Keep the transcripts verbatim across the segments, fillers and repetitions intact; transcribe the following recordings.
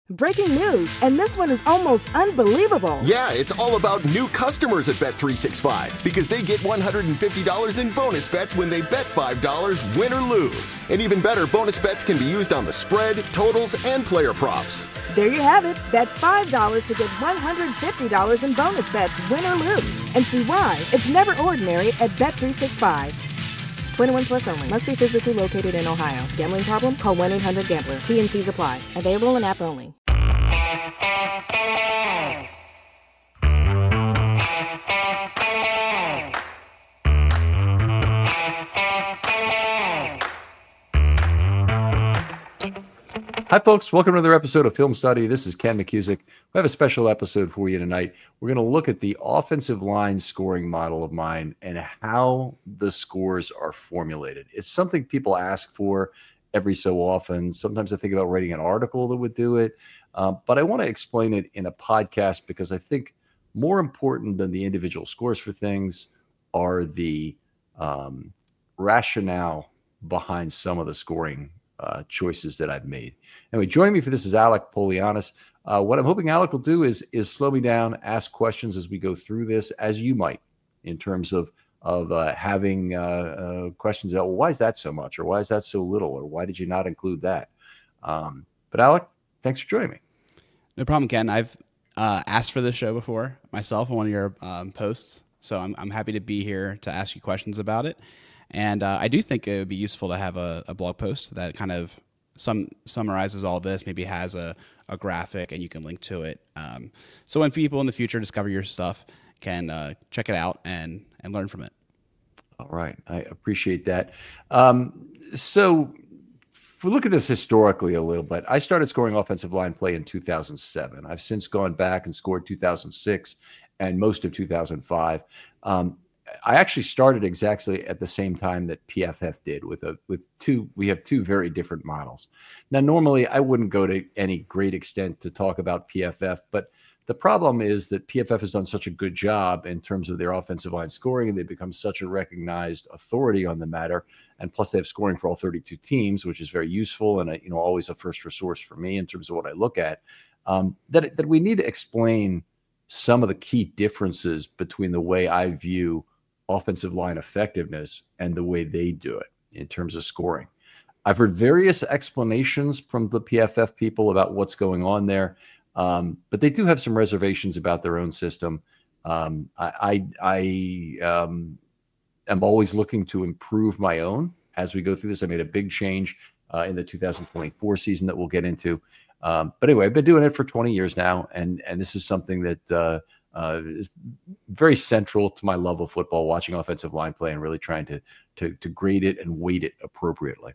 Breaking news, and this one is almost unbelievable. Yeah, it's all about new customers at Bet three sixty-five because they get one hundred fifty dollars in bonus bets when they bet five dollars, win or lose. And even better, bonus bets can be used on the spread, totals, and player props. There you have it. Bet five dollars to get one hundred fifty dollars in bonus bets, win or lose. And see why it's never ordinary at Bet three sixty-five. twenty-one plus only. Must be physically located in Ohio. Gambling problem? Call one eight hundred gambler. T N Cs apply. Available in app only. Hi, folks. Welcome to another episode of Film Study. This is Ken McCusick. We have a special episode for you tonight. We're going to look at the offensive line scoring model of mine and how the scores are formulated. It's something people ask for every so often. Sometimes I think about writing an article that would do it, uh, but I want to explain it in a podcast because I think more important than the individual scores for things are the um, rationale behind some of the scoring Uh, choices that I've made. Anyway, joining me for this is Alec Polianis. Uh, what I'm hoping Alec will do is is slow me down, ask questions as we go through this, as you might, in terms of of uh, having uh, uh, questions about, well, why is that so much, or why is that so little, or why did you not include that? Um, but Alec, thanks for joining me. No problem, Ken. I've uh, asked for this show before myself on one of your um, posts, so I'm I'm happy to be here to ask you questions about it. And uh, I do think it would be useful to have a, a blog post that kind of sum, summarizes all this, maybe has a, a graphic and you can link to it. Um, so when people in the future discover your stuff, can uh, check it out and, and learn from it. All right. I appreciate that. Um, so if we look at this historically a little bit, I started scoring offensive line play in two thousand seven. I've since gone back and scored two thousand six and most of two thousand five. Um, I actually started exactly at the same time that P F F did with a with two. We have two very different models. Now, normally I wouldn't go to any great extent to talk about P F F, but the problem is that P F F has done such a good job in terms of their offensive line scoring, and they've become such a recognized authority on the matter. And plus, they have scoring for all thirty-two teams, which is very useful and a, you know always a first resource for me in terms of what I look at. Um, that that we need to explain some of the key differences between the way I view offensive line effectiveness and the way they do it in terms of scoring. I've heard various explanations from the P F F people about what's going on there, um, but they do have some reservations about their own system. Um, I, I, I um, am always looking to improve my own as we go through this. I made a big change uh, in the two thousand twenty-four season that we'll get into. Um, but anyway, I've been doing it for twenty years now, and and this is something that uh, Uh, is very central to my love of football, watching offensive line play and really trying to to to grade it and weight it appropriately.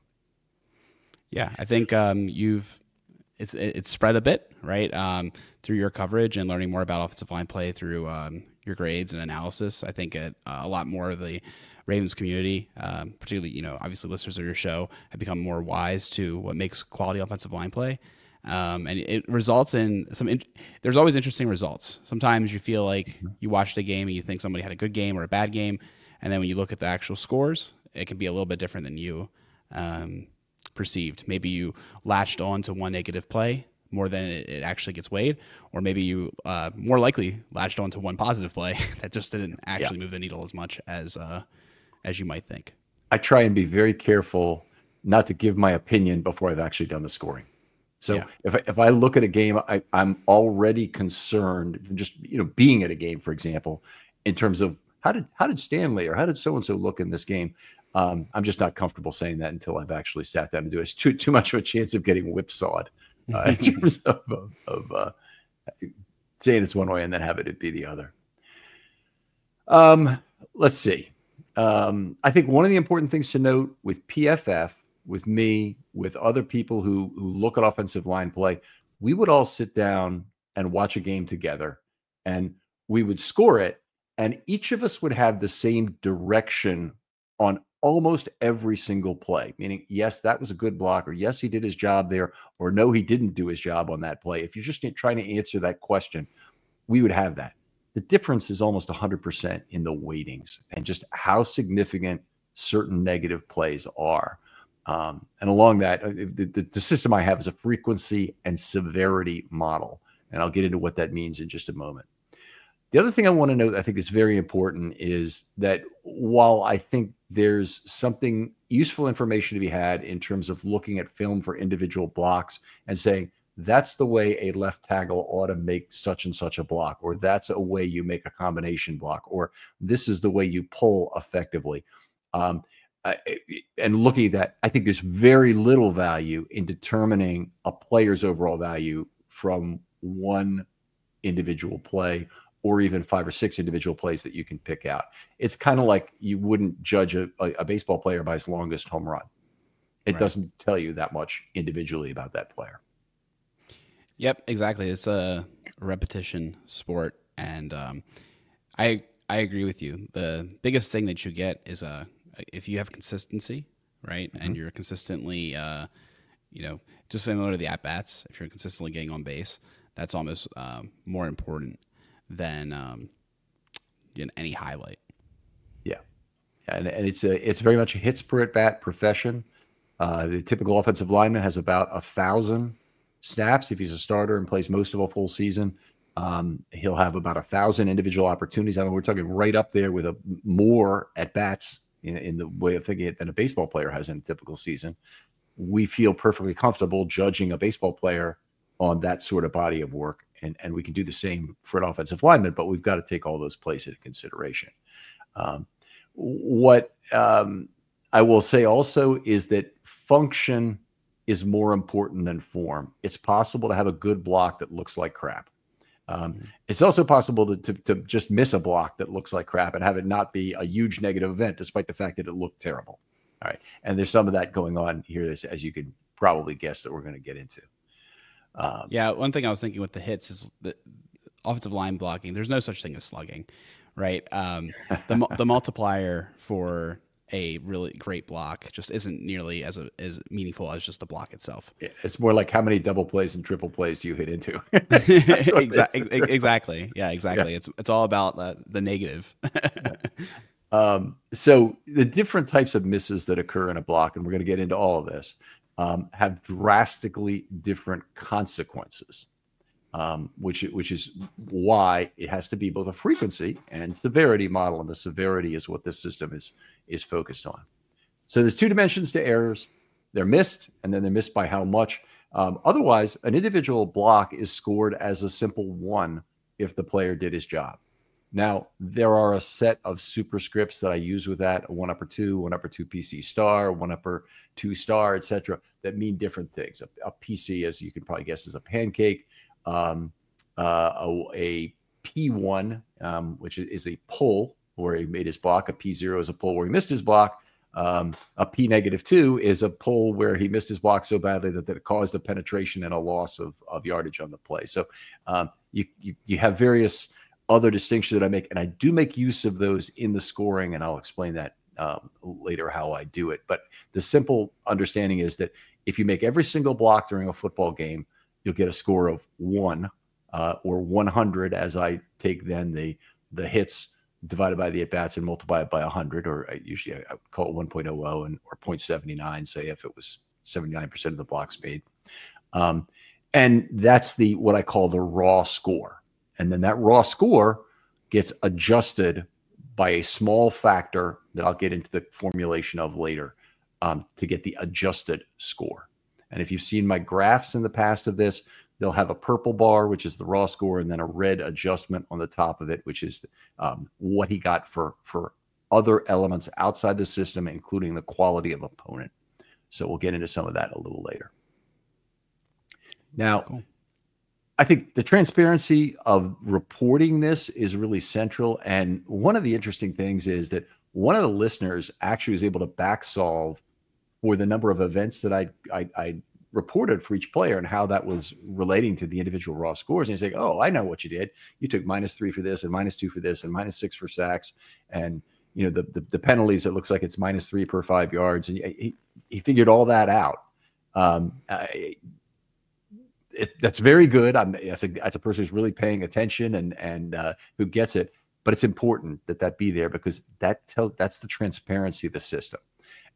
Yeah, I think um, you've it's it's spread a bit, right, um, through your coverage and learning more about offensive line play through um, your grades and analysis. I think it, uh, a lot more of the Ravens community, um, particularly, you know, obviously listeners of your show, have become more wise to what makes quality offensive line play. Um, and it results in some, in, there's always interesting results. Sometimes you feel like you watched a game and you think somebody had a good game or a bad game. And then when you look at the actual scores, it can be a little bit different than you um, perceived. Maybe you latched on to one negative play more than it, it actually gets weighed, or maybe you uh, more likely latched on to one positive play that just didn't actually yeah. move the needle as much as, uh, as you might think. I try and be very careful not to give my opinion before I've actually done the scoring. So yeah. if I, if I look at a game, I, I'm already concerned, just you know, being at a game, for example, in terms of how did how did Stanley or how did so and so look in this game. Um, I'm just not comfortable saying that until I've actually sat down and do it. It's too too much of a chance of getting whipsawed uh, in terms of, of, of uh, saying it's one way and then having it be the other. Um, let's see. Um, I think one of the important things to note with P F F, with me, with other people who who look at offensive line play, we would all sit down and watch a game together, and we would score it, and each of us would have the same direction on almost every single play, meaning, yes, that was a good block, or yes, he did his job there, or no, he didn't do his job on that play. If you're just trying to answer that question, we would have that. The difference is almost one hundred percent in the weightings and just how significant certain negative plays are. Um, and along that, the, the, the system I have is a frequency and severity model. And I'll get into what that means in just a moment. The other thing I want to note, I think is very important, is that while I think there's something useful information to be had in terms of looking at film for individual blocks and saying, that's the way a left tackle ought to make such and such a block, or that's a way you make a combination block, or this is the way you pull effectively. Um, I, and looking at that, I think there's very little value in determining a player's overall value from one individual play, or even five or six individual plays that you can pick out. It's kind of like you wouldn't judge a, a, a baseball player by his longest home run. It right. doesn't tell you that much individually about that player. Yep, exactly. It's a repetition sport. And um, I I agree with you. The biggest thing that you get is a, if you have consistency, right? Mm-hmm. And you're consistently, uh, you know, just similar to the at-bats, if you're consistently getting on base, that's almost um, more important than um, you know, any highlight. Yeah, and, and it's a it's very much a hits per at bat profession. Uh, the typical offensive lineman has about a thousand snaps if he's a starter and plays most of a full season. Um, he'll have about a thousand individual opportunities. I mean, we're talking right up there with a more at bats in, in the way of thinking it than a baseball player has in a typical season. We feel perfectly comfortable judging a baseball player on that sort of body of work. And, and we can do the same for an offensive lineman, but we've got to take all those plays into consideration. Um, what um, I will say also is that function is more important than form. It's possible to have a good block that looks like crap. Um, mm-hmm. It's also possible to, to, to just miss a block that looks like crap and have it not be a huge negative event, despite the fact that it looked terrible. All right. And there's some of that going on here, as, as you could probably guess, that we're going to get into. Um, yeah, one thing I was thinking with the hits is the offensive line blocking. There's no such thing as slugging, right? Um, the the multiplier for a really great block just isn't nearly as a, as meaningful as just the block itself. It's more like how many double plays and triple plays do you hit into? exactly. Exactly. Yeah, exactly. Yeah. It's it's all about uh, the negative. um, so the different types of misses that occur in a block, and we're going to get into all of this, Um, have drastically different consequences, um, which which is why it has to be both a frequency and severity model, and the severity is what this system is is focused on. So there's two dimensions to errors. They're missed, and then they're missed by how much. Um, otherwise, an individual block is scored as a simple one if the player did his job. Now, there are a set of superscripts that I use with that, a one upper two, one upper two P C star, one upper two star, et cetera, that mean different things. A, a P C, as you can probably guess, is a pancake. Um, uh, a, a P one, um, which is a pull where he made his block. A P zero is a pull where he missed his block. Um, a P negative two is a pull where he missed his block so badly that, that it caused a penetration and a loss of, of yardage on the play. So um, you, you you have various other distinctions that I make, and I do make use of those in the scoring, and I'll explain that um, later how I do it. But the simple understanding is that if you make every single block during a football game, you'll get a score of one uh, or one hundred, as I take then the the hits divided by the at-bats and multiply it by one hundred, or I usually I would call it one point oh oh and or zero point seven nine, say, if it was seventy-nine percent of the blocks made. Um, and that's the what I call the raw score. And then that raw score gets adjusted by a small factor that I'll get into the formulation of later um, to get the adjusted score. And if you've seen my graphs in the past of this, they'll have a purple bar, which is the raw score, and then a red adjustment on the top of it, which is um, what he got for, for other elements outside the system, including the quality of opponent. So we'll get into some of that a little later. Now, cool. I think the transparency of reporting this is really central. And one of the interesting things is that one of the listeners actually was able to back solve for the number of events that I, I, I reported for each player and how that was relating to the individual raw scores. And he's like, oh, I know what you did. You took minus three for this and minus two for this and minus six for sacks. And, you know, the, the, the penalties, it looks like it's minus three per five yards. And he, he figured all that out. Um, I, It, that's very good. I'm as a, as a person who's really paying attention and and uh, who gets it. But it's important that that be there because that tells that's the transparency of the system.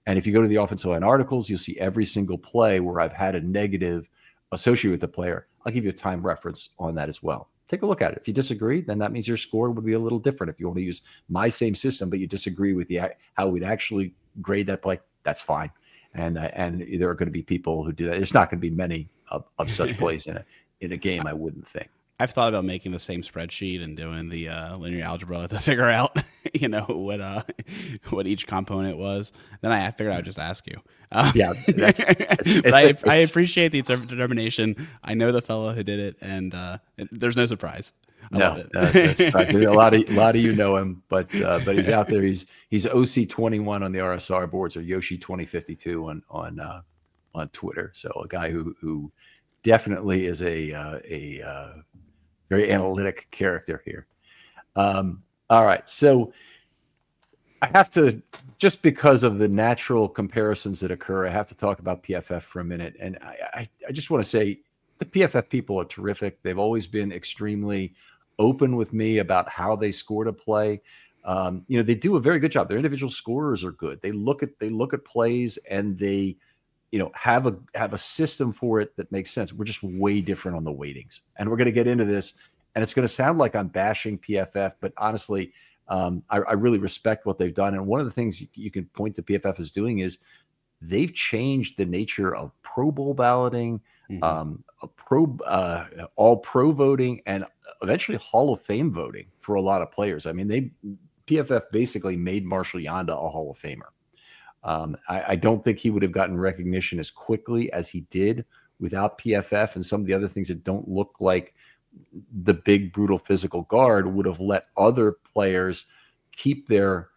And if you go to the offensive line articles, you'll see every single play where I've had a negative associated with the player. I'll give you a time reference on that as well. Take a look at it. If you disagree, then that means your score would be a little different. If you want to use my same system, but you disagree with the how we'd actually grade that play, that's fine. And uh, and there are going to be people who do that. It's not going to be many of, of such plays in a in a game, I wouldn't think. I've thought about making the same spreadsheet and doing the uh, linear algebra to figure out, you know, what uh, what each component was. Then I figured I'd just ask you. Um, yeah, that's, it's, but I, it's, I appreciate the determination. I know the fellow who did it, and uh, there's no surprise. I no, love it. uh, a lot of a lot of you know him, but uh, but he's out there. He's he's O C twenty-one on the R S R boards, or Yoshi twenty fifty-two on on uh, on Twitter. So a guy who who definitely is a uh, a uh, very analytic character here. Um, all right. So I have to, just because of the natural comparisons that occur, I have to talk about P F F for a minute. And I, I, I just want to say the P F F people are terrific. They've always been extremely open with me about how they scored a play. Um, you know, they do a very good job. Their individual scorers are good. They look at, they look at plays and they, you know, have a have a system for it that makes sense. We're just way different on the weightings, and we're going to get into this. And it's going to sound like I'm bashing P F F, but honestly, um, I, I really respect what they've done. And one of the things you, you can point to P F F as doing is they've changed the nature of Pro Bowl balloting, mm-hmm. um, a pro uh, all pro voting, and eventually Hall of Fame voting for a lot of players. I mean, they P F F basically made Marshall Yanda a Hall of Famer. Um, I, I don't think he would have gotten recognition as quickly as he did without P F F, and some of the other things that don't look like the big, brutal physical guard would have let other players keep their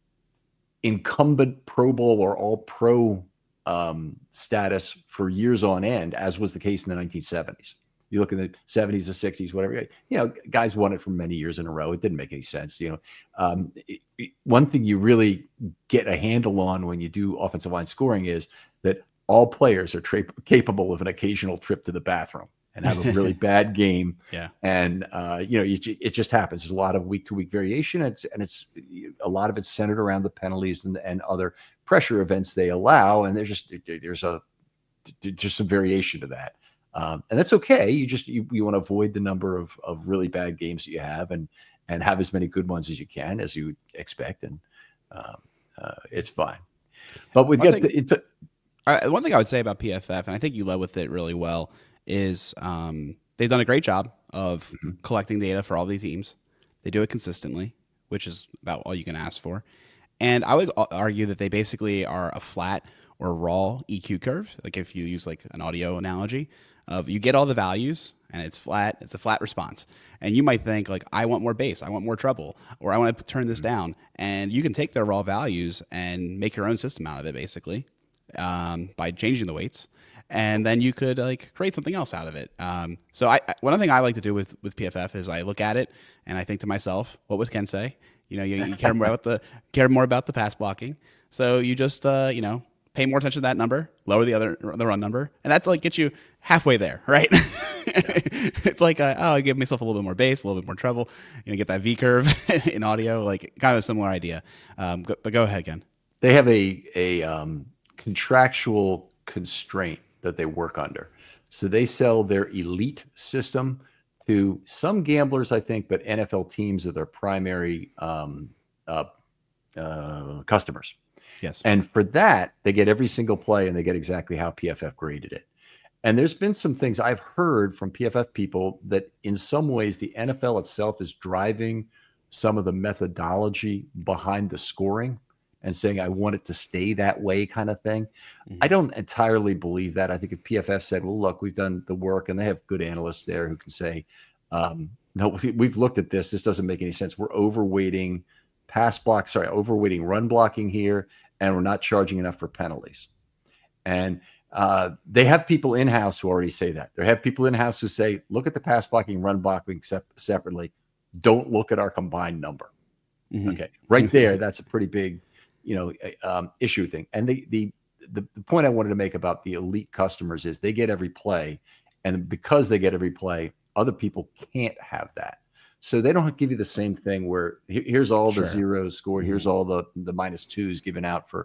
incumbent Pro Bowl or all pro um, status for years on end, as was the case in the nineteen seventies. You look in the seventies, the sixties, whatever, you know, guys won it for many years in a row. It didn't make any sense. You know, um, it, it, one thing you really get a handle on when you do offensive line scoring is that all players are tra- capable of an occasional trip to the bathroom and have a really bad game. Yeah. And, uh, you know, you, it just happens. There's a lot of week to week variation. It's, and it's a lot of it's centered around the penalties and, and other pressure events they allow. And there's just, there's a, there's some variation to that. Um, and that's okay. You just, you, you want to avoid the number of, of really bad games that you have and, and have as many good ones as you can, as you would expect. And, um, uh, it's fine, but we've got, the, it's a, uh, one thing I would say about P F F, and I think you led with it really well, is, um, they've done a great job of mm-hmm. collecting data for all these teams. They do it consistently, which is about all you can ask for. And I would argue that they basically are a flat or raw E Q curve. Like if you use like an audio analogy, of you get all the values and it's flat, it's a flat response. And you might think like, I want more bass, I want more treble, or I want to turn this down. And you can take their raw values and make your own system out of it basically, um, by changing the weights. And then you could like create something else out of it. Um, so I, I, one thing I like to do with, with P F F is I look at it and I think to myself, what would Ken say? You know, you, you care more about the, care more about the pass blocking. So you just, uh, you know, pay more attention to that number, lower the other the run number, and that's like get you halfway there, right? It's like uh, oh, I give myself a little bit more bass, a little bit more treble, you know, get that V curve in audio, like kind of a similar idea. Um, go, but go ahead, Ken. They have a a um, contractual constraint that they work under, so they sell their elite system to some gamblers, I think, but N F L teams are their primary um, uh, uh, customers. Yes. And for that, they get every single play and they get exactly how P F F graded it. And there's been some things I've heard from P F F people that in some ways the N F L itself is driving some of the methodology behind the scoring and saying, I want it to stay that way kind of thing. Mm-hmm. I don't entirely believe that. I think if P F F said, well, look, we've done the work, and they have good analysts there who can say, um, no, we've looked at this. This doesn't make any sense. We're overweighting pass block, sorry, overweighting run blocking here, and we're not charging enough for penalties. And uh, they have people in-house who already say that. They have people in-house who say, look at the pass blocking, run blocking sep- separately. Don't look at our combined number. Mm-hmm. Okay, right there, that's a pretty big, you know, um, issue thing. And the, the the the point I wanted to make about the elite customers is they get every play, and because they get every play, other people can't have that. So they don't give you the same thing where here's all the Sure. zeros scored, Mm-hmm. here's all the, the minus twos given out for,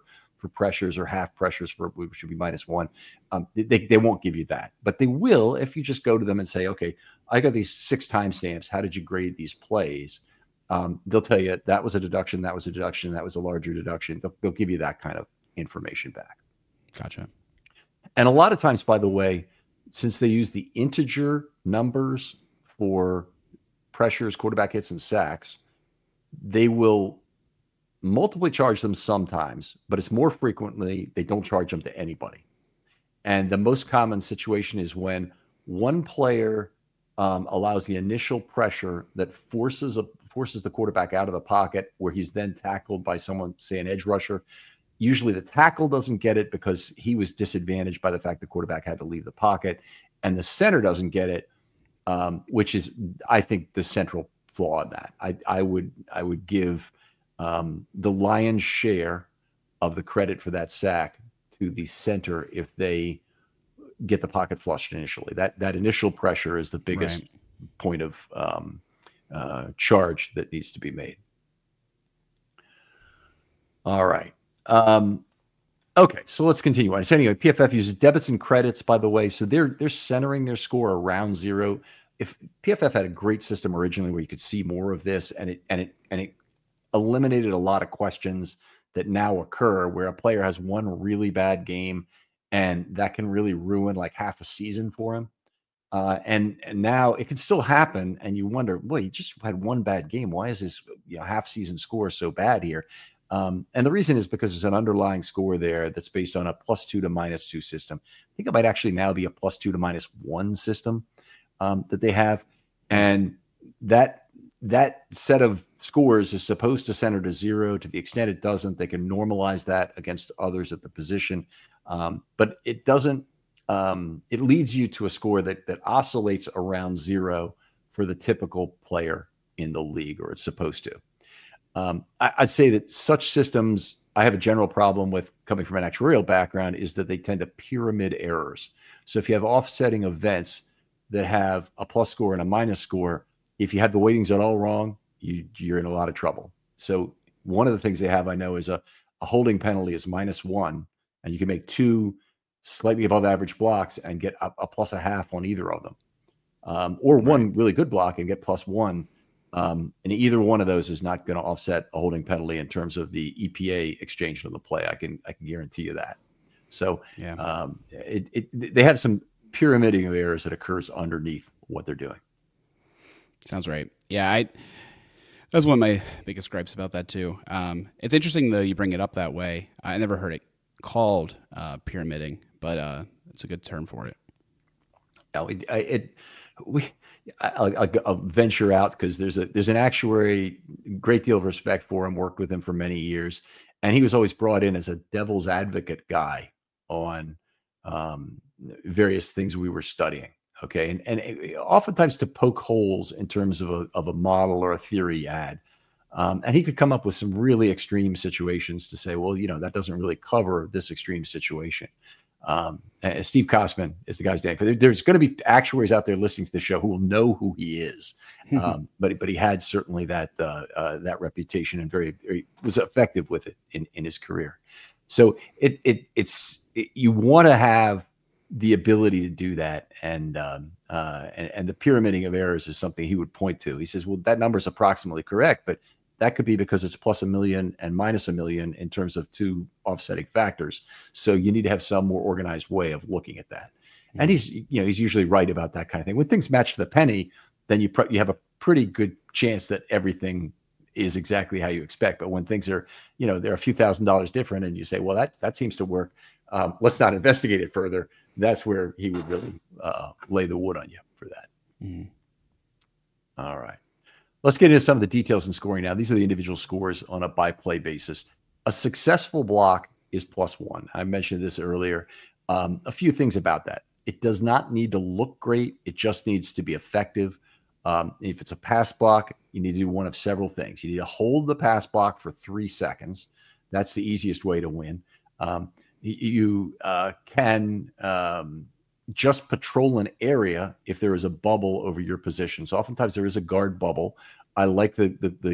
for pressures or half pressures for which should be minus one. Um, they, they won't give you that, but they will if you just go to them and say, okay, I got these six timestamps. How did you grade these plays? Um, they'll tell you that was a deduction, that was a deduction, that was a larger deduction. They'll, they'll give you that kind of information back. Gotcha. And a lot of times, by the way, since they use the integer numbers for pressures, quarterback hits, and sacks, they will multiply charge them sometimes, but it's more frequently they don't charge them to anybody. And the most common situation is when one player um, allows the initial pressure that forces a forces the quarterback out of the pocket, where he's then tackled by someone, say an edge rusher. Usually the tackle doesn't get it because he was disadvantaged by the fact the quarterback had to leave the pocket, and the center doesn't get it, um, which is, I think, the central flaw in that. I, I would I would give um, the lion's share of the credit for that sack to the center if they get the pocket flushed initially. That that initial pressure is the biggest right. point of um, uh, charge that needs to be made. All right. Um, okay, so let's continue on. So anyway, P F F uses debits and credits, by the way, so they're they're centering their score around zero. If P F F had a great system originally where you could see more of this, and it and it and it eliminated a lot of questions that now occur, where a player has one really bad game, and that can really ruin like half a season for him. Uh, and and now it can still happen, and you wonder, well, you just had one bad game. Why is this you know, half season score so bad here? Um, and the reason is because there's an underlying score there that's based on a plus two to minus two system. I think it might actually now be a plus two to minus one system um, that they have. And that that set of scores is supposed to center to zero. To the extent it doesn't, they can normalize that against others at the position. Um, but it doesn't, um, it leads you to a score that that oscillates around zero for the typical player in the league, or it's supposed to. Um, I, I'd say that such systems, I have a general problem with coming from an actuarial background, is that they tend to pyramid errors. So if you have offsetting events that have a plus score and a minus score, if you have the weightings at all wrong, you, you're in a lot of trouble. So one of the things they have, I know, is a, a holding penalty is minus one, and you can make two slightly above average blocks and get a, a plus a half on either of them. Um, or right. one really good block and get plus one. Um, and either one of those is not going to offset a holding penalty in terms of the E P A exchange of the play. I can I can guarantee you that. So yeah. um, it, it, they have some pyramiding of errors that occurs underneath what they're doing. Sounds right. Yeah, I that's one of my biggest gripes about that too. Um, it's interesting though you bring it up that way. I never heard it called uh, pyramiding, but uh, it's a good term for it. No, it, it we. I'll, I'll, I'll venture out because there's a there's an actuary, great deal of respect for him, worked with him for many years, and he was always brought in as a devil's advocate guy on um, various things we were studying. Okay, and and oftentimes to poke holes in terms of a of a model or a theory you had, um, and he could come up with some really extreme situations to say, well, you know, that doesn't really cover this extreme situation. Um, and Steve Kosman is the guy's name. There's going to be actuaries out there listening to the show who will know who he is. Um, but but he had certainly that uh, uh, that reputation, and very, very was effective with it in, in his career. So it it it's it, you want to have the ability to do that, and um, uh, and and the pyramiding of errors is something he would point to. He says, well, that number is approximately correct, but that could be because it's plus a million and minus a million in terms of two offsetting factors. So you need to have some more organized way of looking at that. Mm-hmm. And he's, you know, he's usually right about that kind of thing. When things match to the penny, then you pr- you have a pretty good chance that everything is exactly how you expect. But when things are, you know, they're a few thousand dollars different, and you say, well, that that seems to work. Um, let's not investigate it further. That's where he would really uh, lay the wood on you for that. Mm-hmm. All right. Let's get into some of the details in scoring now. These are the individual scores on a by-play basis. A successful block is plus one. I mentioned this earlier. Um, a few things about that. It does not need to look great. It just needs to be effective. Um, if it's a pass block, you need to do one of several things. You need to hold the pass block for three seconds. That's the easiest way to win. Um, you uh, can um, just patrol an area if there is a bubble over your position. So oftentimes there is a guard bubble. I like the the the,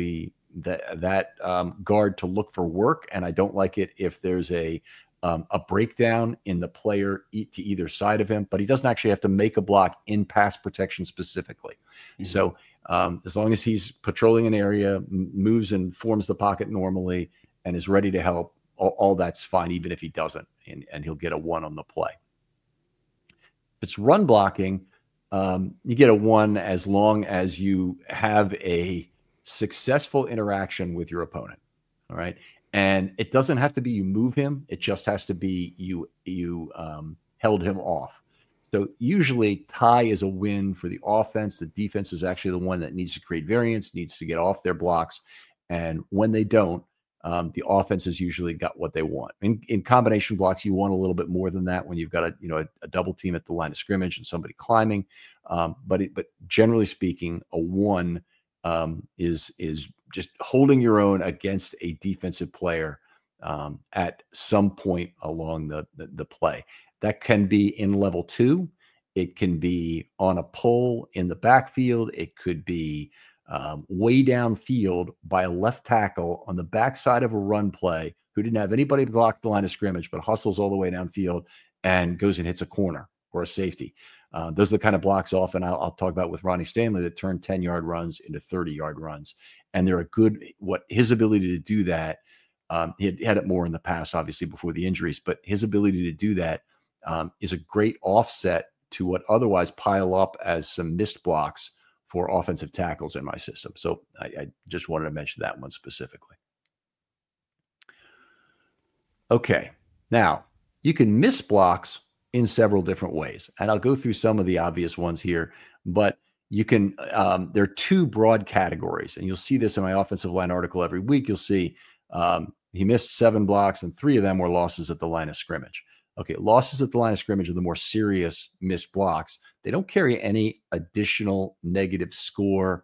that that um, guard to look for work, and I don't like it if there's a um, a breakdown in the player e- to either side of him. But he doesn't actually have to make a block in pass protection specifically. Mm-hmm. So um, as long as he's patrolling an area, m- moves and forms the pocket normally, and is ready to help, all, all that's fine, even if he doesn't, and, and he'll get a one on the play. If it's run blocking, um, you get a one as long as you have a successful interaction with your opponent. All right. And it doesn't have to be you move him. It just has to be you, you um, held him off. So usually tie is a win for the offense. The defense is actually the one that needs to create variance, needs to get off their blocks. And when they don't, um, the offense has usually got what they want. In, in combination blocks, you want a little bit more than that when you've got a, you know, a, a double team at the line of scrimmage and somebody climbing. Um, but it, but generally speaking, a one um, is is just holding your own against a defensive player um, at some point along the, the the play. That can be in level two. It can be on a pull in the backfield. It could be um, way downfield by a left tackle on the backside of a run play who didn't have anybody to block the line of scrimmage, but hustles all the way downfield and goes and hits a corner or a safety. Uh, those are the kind of blocks often I'll, I'll talk about with Ronnie Stanley that turn ten-yard runs into thirty-yard runs. And they're a good, what his ability to do that, um, he had, had it more in the past, obviously, before the injuries, but his ability to do that um, is a great offset to what otherwise pile up as some missed blocks for offensive tackles in my system. So I, I just wanted to mention that one specifically. Okay, now you can miss blocks in several different ways. And I'll go through some of the obvious ones here, but you can, um, there are two broad categories, and you'll see this in my offensive line article every week. You'll see um, he missed seven blocks and three of them were losses at the line of scrimmage. Okay, losses at the line of scrimmage are the more serious missed blocks. They don't carry any additional negative score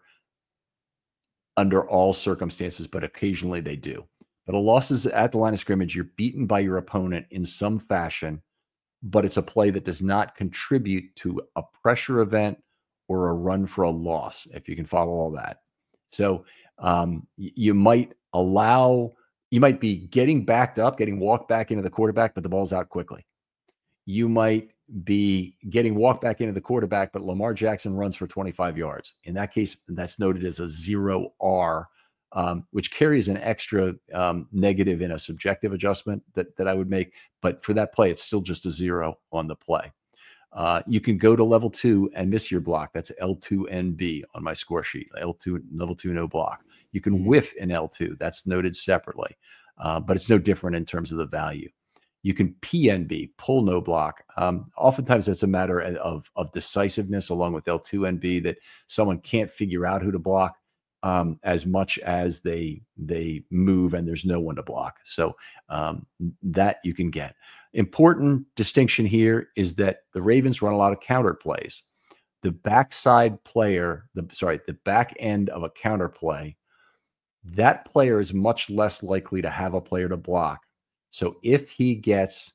under all circumstances, but occasionally they do. But a loss is at the line of scrimmage, you're beaten by your opponent in some fashion, but it's a play that does not contribute to a pressure event or a run for a loss, if you can follow all that. So um, you might allow, you might be getting backed up, getting walked back into the quarterback, but the ball's out quickly. You might be getting walked back into the quarterback, but Lamar Jackson runs for twenty-five yards. In that case, that's noted as a zero R, um, which carries an extra um, negative in a subjective adjustment that, that I would make. But for that play, it's still just a zero on the play. Uh, you can go to level two and miss your block. That's L two N B on my score sheet. L two, level two, no block. You can whiff in L two. That's noted separately, uh, but it's no different in terms of the value. You can P N B, pull no block. Um, oftentimes that's a matter of, of decisiveness along with L two N B, that someone can't figure out who to block um, as much as they they move and there's no one to block. So um, that you can get. Important distinction here is that the Ravens run a lot of counter plays. The backside player, the sorry, the back end of a counter play, that player is much less likely to have a player to block. So if he gets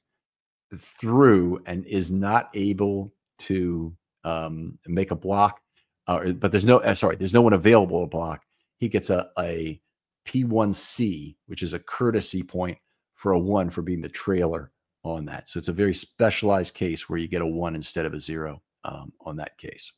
through and is not able to um, make a block, uh, but there's no, uh, sorry, there's no one available to block, he gets a, a P one C, which is a courtesy point for a one for being the trailer on that. So it's a very specialized case where you get a one instead of a zero um, on that case.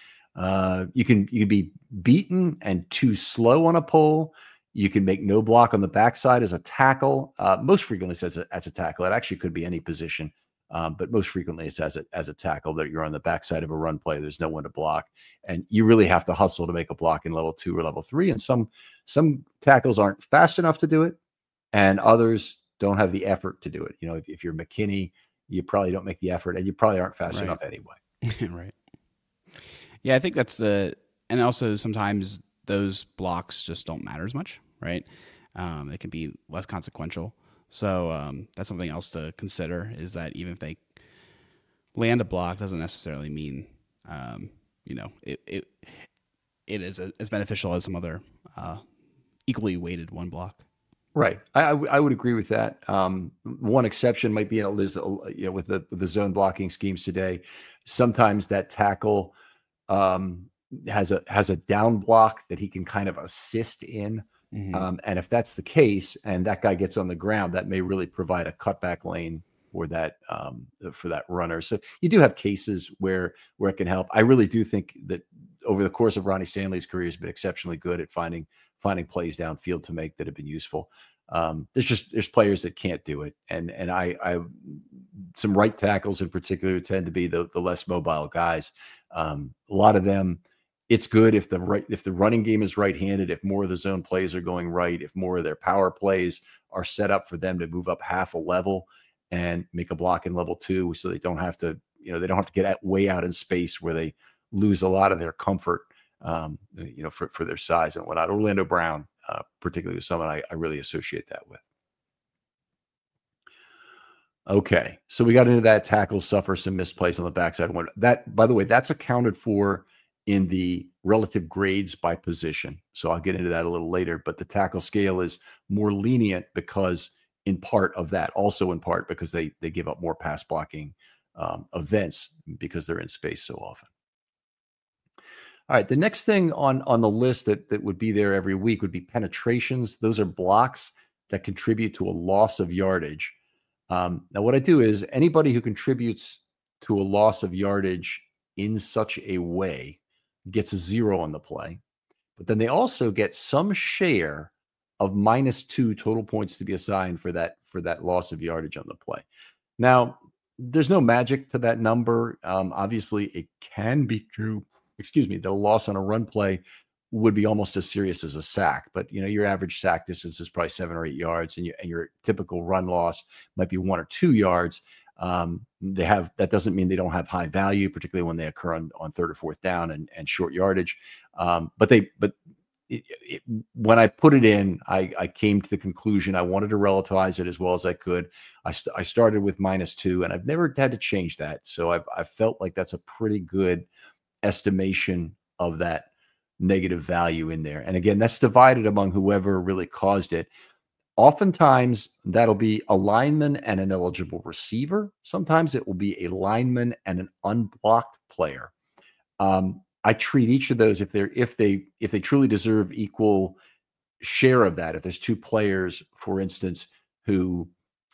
Uh, you can you can be beaten and too slow on a pull. You can make no block on the backside as a tackle. Uh, most frequently it's as a, as a tackle. It actually could be any position, um, but most frequently it's as a, as a tackle that you're on the backside of a run play. There's no one to block, and you really have to hustle to make a block in level two or level three. And some some tackles aren't fast enough to do it, and others don't have the effort to do it. You know, if, if you're McKinney, you probably don't make the effort, and you probably aren't fast right. enough anyway. Right. Yeah, I think that's the, and also sometimes those blocks just don't matter as much, right? Um, it can be less consequential. So um, that's something else to consider, is that even if they land a block, doesn't necessarily mean, um, you know, it it it is as beneficial as some other uh, equally weighted one block. Right. I, I, w- I would agree with that. Um, one exception might be, you know, there's, you know, with the with the zone blocking schemes today, sometimes that tackle um, has a has a down block that he can kind of assist in. Mm-hmm. Um, and if that's the case, and that guy gets on the ground, that may really provide a cutback lane for that um, for that runner. So you do have cases where where it can help. I really do think that over the course of Ronnie Stanley's career, he's been exceptionally good at finding finding plays downfield to make that have been useful. Um, there's just there's players that can't do it, and and I, I some right tackles in particular tend to be the the less mobile guys. Um, a lot of them, it's good if the right if the running game is right-handed, if more of the zone plays are going right, if more of their power plays are set up for them to move up half a level and make a block in level two, so they don't have to you know they don't have to get at, way out in space where they lose a lot of their comfort. Um, you know, for for their size and whatnot. Orlando Brown. Uh, particularly with someone I, I really associate that with. Okay, so we got into that. Tackles suffer some misplays on the backside. One that, by the way, that's accounted for in the relative grades by position. So I'll get into that a little later. But the tackle scale is more lenient because, in part, of that. Also, in part, because they they give up more pass blocking um, events because they're in space so often. All right, the next thing on, on the list that, that would be there every week would be penetrations. Those are blocks that contribute to a loss of yardage. Um, now, what I do is anybody who contributes to a loss of yardage in such a way gets a zero on the play. But then they also get some share of minus two total points to be assigned for that, for that loss of yardage on the play. Now, there's no magic to that number. Um, obviously, it can be true. Excuse me, the loss on a run play would be almost as serious as a sack. But, you know, your average sack distance is probably seven or eight yards, and, you, and your typical run loss might be one or two yards. Um, they have that doesn't mean they don't have high value, particularly when they occur on, on third or fourth down and, and short yardage. Um, but they, but it, it, when I put it in, I, I came to the conclusion I wanted to relativize it as well as I could. I, st- I started with minus two, and I've never had to change that. So I've, I've felt like that's a pretty good estimation of that negative value in there. And again, that's divided among whoever really caused it. Oftentimes that'll be a lineman and an eligible receiver. Sometimes it will be a lineman and an unblocked player. Um, I treat each of those if they're if they if they truly deserve equal share of that. If there's two players, for instance, who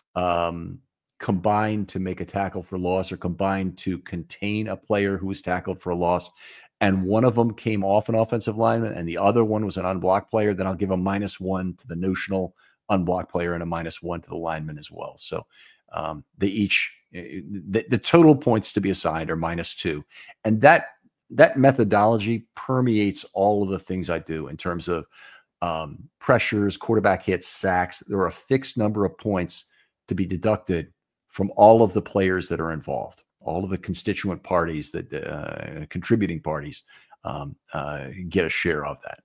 um combined to make a tackle for loss or combined to contain a player who was tackled for a loss, and one of them came off an offensive lineman and the other one was an unblocked player, then I'll give a minus one to the notional unblocked player and a minus one to the lineman as well. So um, they each, the, the total points to be assigned are minus two. And that that methodology permeates all of the things I do in terms of um, pressures, quarterback hits, sacks. There are a fixed number of points to be deducted from all of the players that are involved, all of the constituent parties that uh, contributing parties um, uh, get a share of that.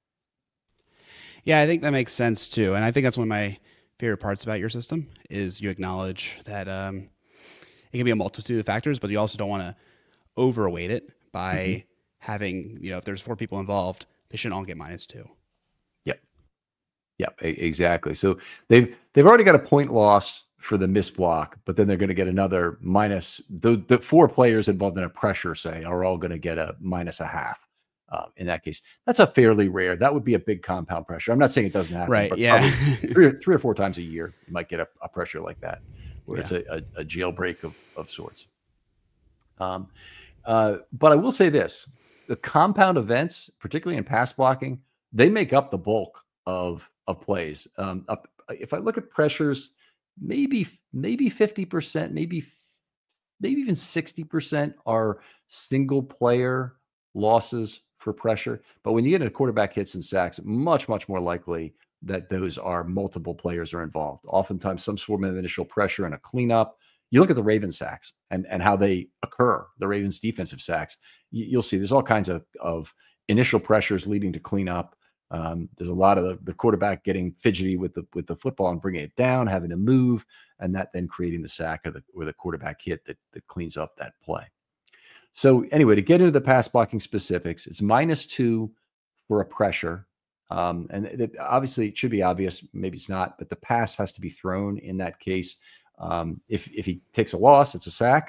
Yeah, I think that makes sense too. And I think that's one of my favorite parts about your system is you acknowledge that um, it can be a multitude of factors, but you also don't want to overweight it by mm-hmm. having, you know, if there's four people involved, they shouldn't all get minus two. Yep. Yep, exactly. So they've, they've already got a point loss for the missed block, but then they're going to get another minus. The, the four players involved in a pressure, say, are all going to get a minus a half. Uh, in that case, that's a fairly rare. That would be a big compound pressure. I'm not saying it doesn't happen, right? But yeah, three or, three or four times a year, you might get a, a pressure like that, where yeah. it's a, a, a jailbreak of, of sorts. Um, uh, but I will say this: the compound events, particularly in pass blocking, they make up the bulk of of plays. Um, up, if I look at pressures, maybe maybe fifty percent, maybe maybe even sixty percent are single player losses for pressure. But when you get into quarterback hits and sacks, much, much more likely that those are multiple players are involved. Oftentimes some form of initial pressure and a cleanup. You look at the Ravens sacks and, and how they occur, the Ravens defensive sacks, you, you'll see there's all kinds of, of initial pressures leading to cleanup. Um, there's a lot of the, the quarterback getting fidgety with the with the football and bringing it down, having to move, and that then creating the sack or the, or the quarterback hit that, that cleans up that play. So anyway, to get into the pass blocking specifics, it's minus two for a pressure. Um, and it, obviously it should be obvious, maybe it's not, but the pass has to be thrown in that case. Um, if, if he takes a loss, it's a sack.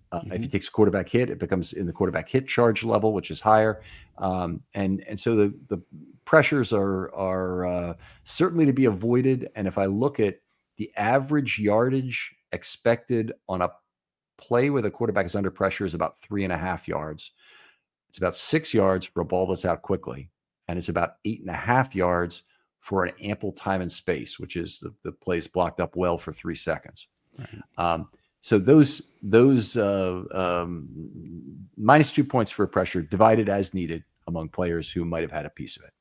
Uh, mm-hmm. If he takes a quarterback hit, it becomes in the quarterback hit charge level, which is higher. Um, and and so the the pressures are are uh, certainly to be avoided. And if I look at the average yardage expected on a play where the quarterback is under pressure is about three and a half yards. It's about six yards for a ball that's out quickly. And it's about eight and a half yards for an ample time and space, which is the, the play's blocked up well for three seconds. Right. Um, so those those uh, um, minus two points for pressure divided as needed among players who might have had a piece of it.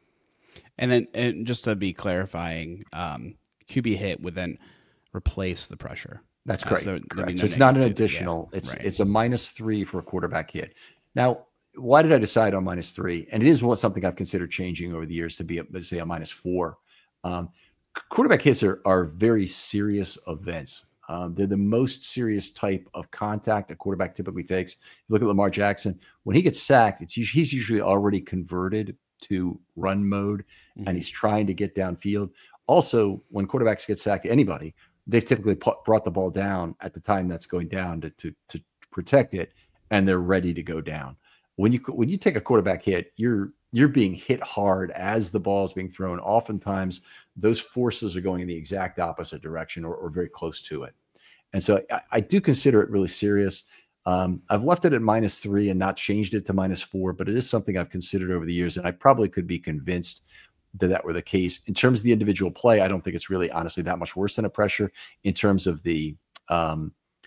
And then, and just to be clarifying, um, Q B hit would then replace the pressure. That's correct. Uh, so, correct. No so it's not an additional. Yeah. It's right. It's a minus three for a quarterback hit. Now, why did I decide on minus three? And it is something I've considered changing over the years to be, a, let's say, a minus four. Um, quarterback hits are, are very serious events. Um, they're the most serious type of contact a quarterback typically takes. If you look at Lamar Jackson, when he gets sacked, it's he's usually already converted to run mode, mm-hmm. and he's trying to get downfield. Also, when quarterbacks get sacked, anybody, they've typically pu- brought the ball down at the time that's going down to, to to protect it, and they're ready to go down. When you when you take a quarterback hit, you're you're being hit hard as the ball is being thrown. Oftentimes, those forces are going in the exact opposite direction or, or very close to it. And so I, I do consider it really serious. Um, I've left it at minus three and not changed it to minus four, but it is something I've considered over the years, and I probably could be convinced that that were the case. In terms of the individual play, I don't think it's really honestly that much worse than a pressure. In terms of the um,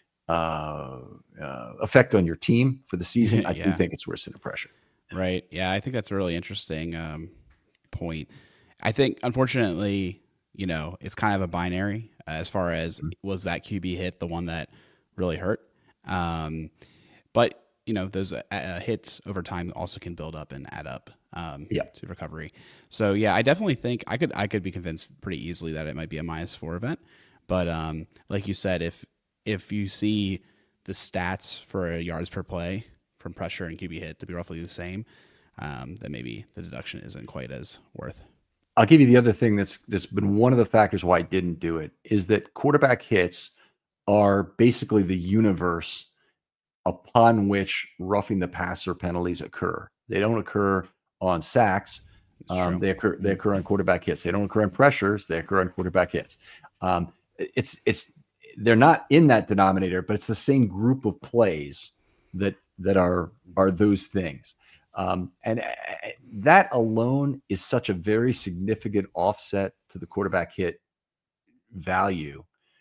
uh, uh, effect on your team for the season, I yeah. do think it's worse than a pressure. Right. Yeah, I think that's a really interesting um, point. I think, unfortunately, you know, it's kind of a binary as far as mm-hmm. was that Q B hit the one that really hurt. Um, but, you know, those uh, hits over time also can build up and add up um, yeah. to recovery. So, yeah, I definitely think I could I could be convinced pretty easily that it might be a minus four event. But um, like you said, if if you see the stats for a yards per play from pressure and Q B hit to be roughly the same, um, then maybe the deduction isn't quite as worth. I'll give you the other thing that's that's been one of the factors why I didn't do it is that quarterback hits are basically the universe upon which roughing the passer penalties occur. They don't occur on sacks. Um, they occur they occur on quarterback hits. They don't occur on pressures. They occur on quarterback hits. Um, it's it's they're not in that denominator, but it's the same group of plays that that are are those things. Um, and uh, that alone is such a very significant offset to the quarterback hit value.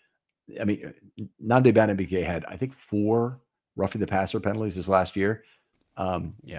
I mean, Nnamdi Azikiwe had, I think, four roughing the passer penalties this last year. Um, yeah,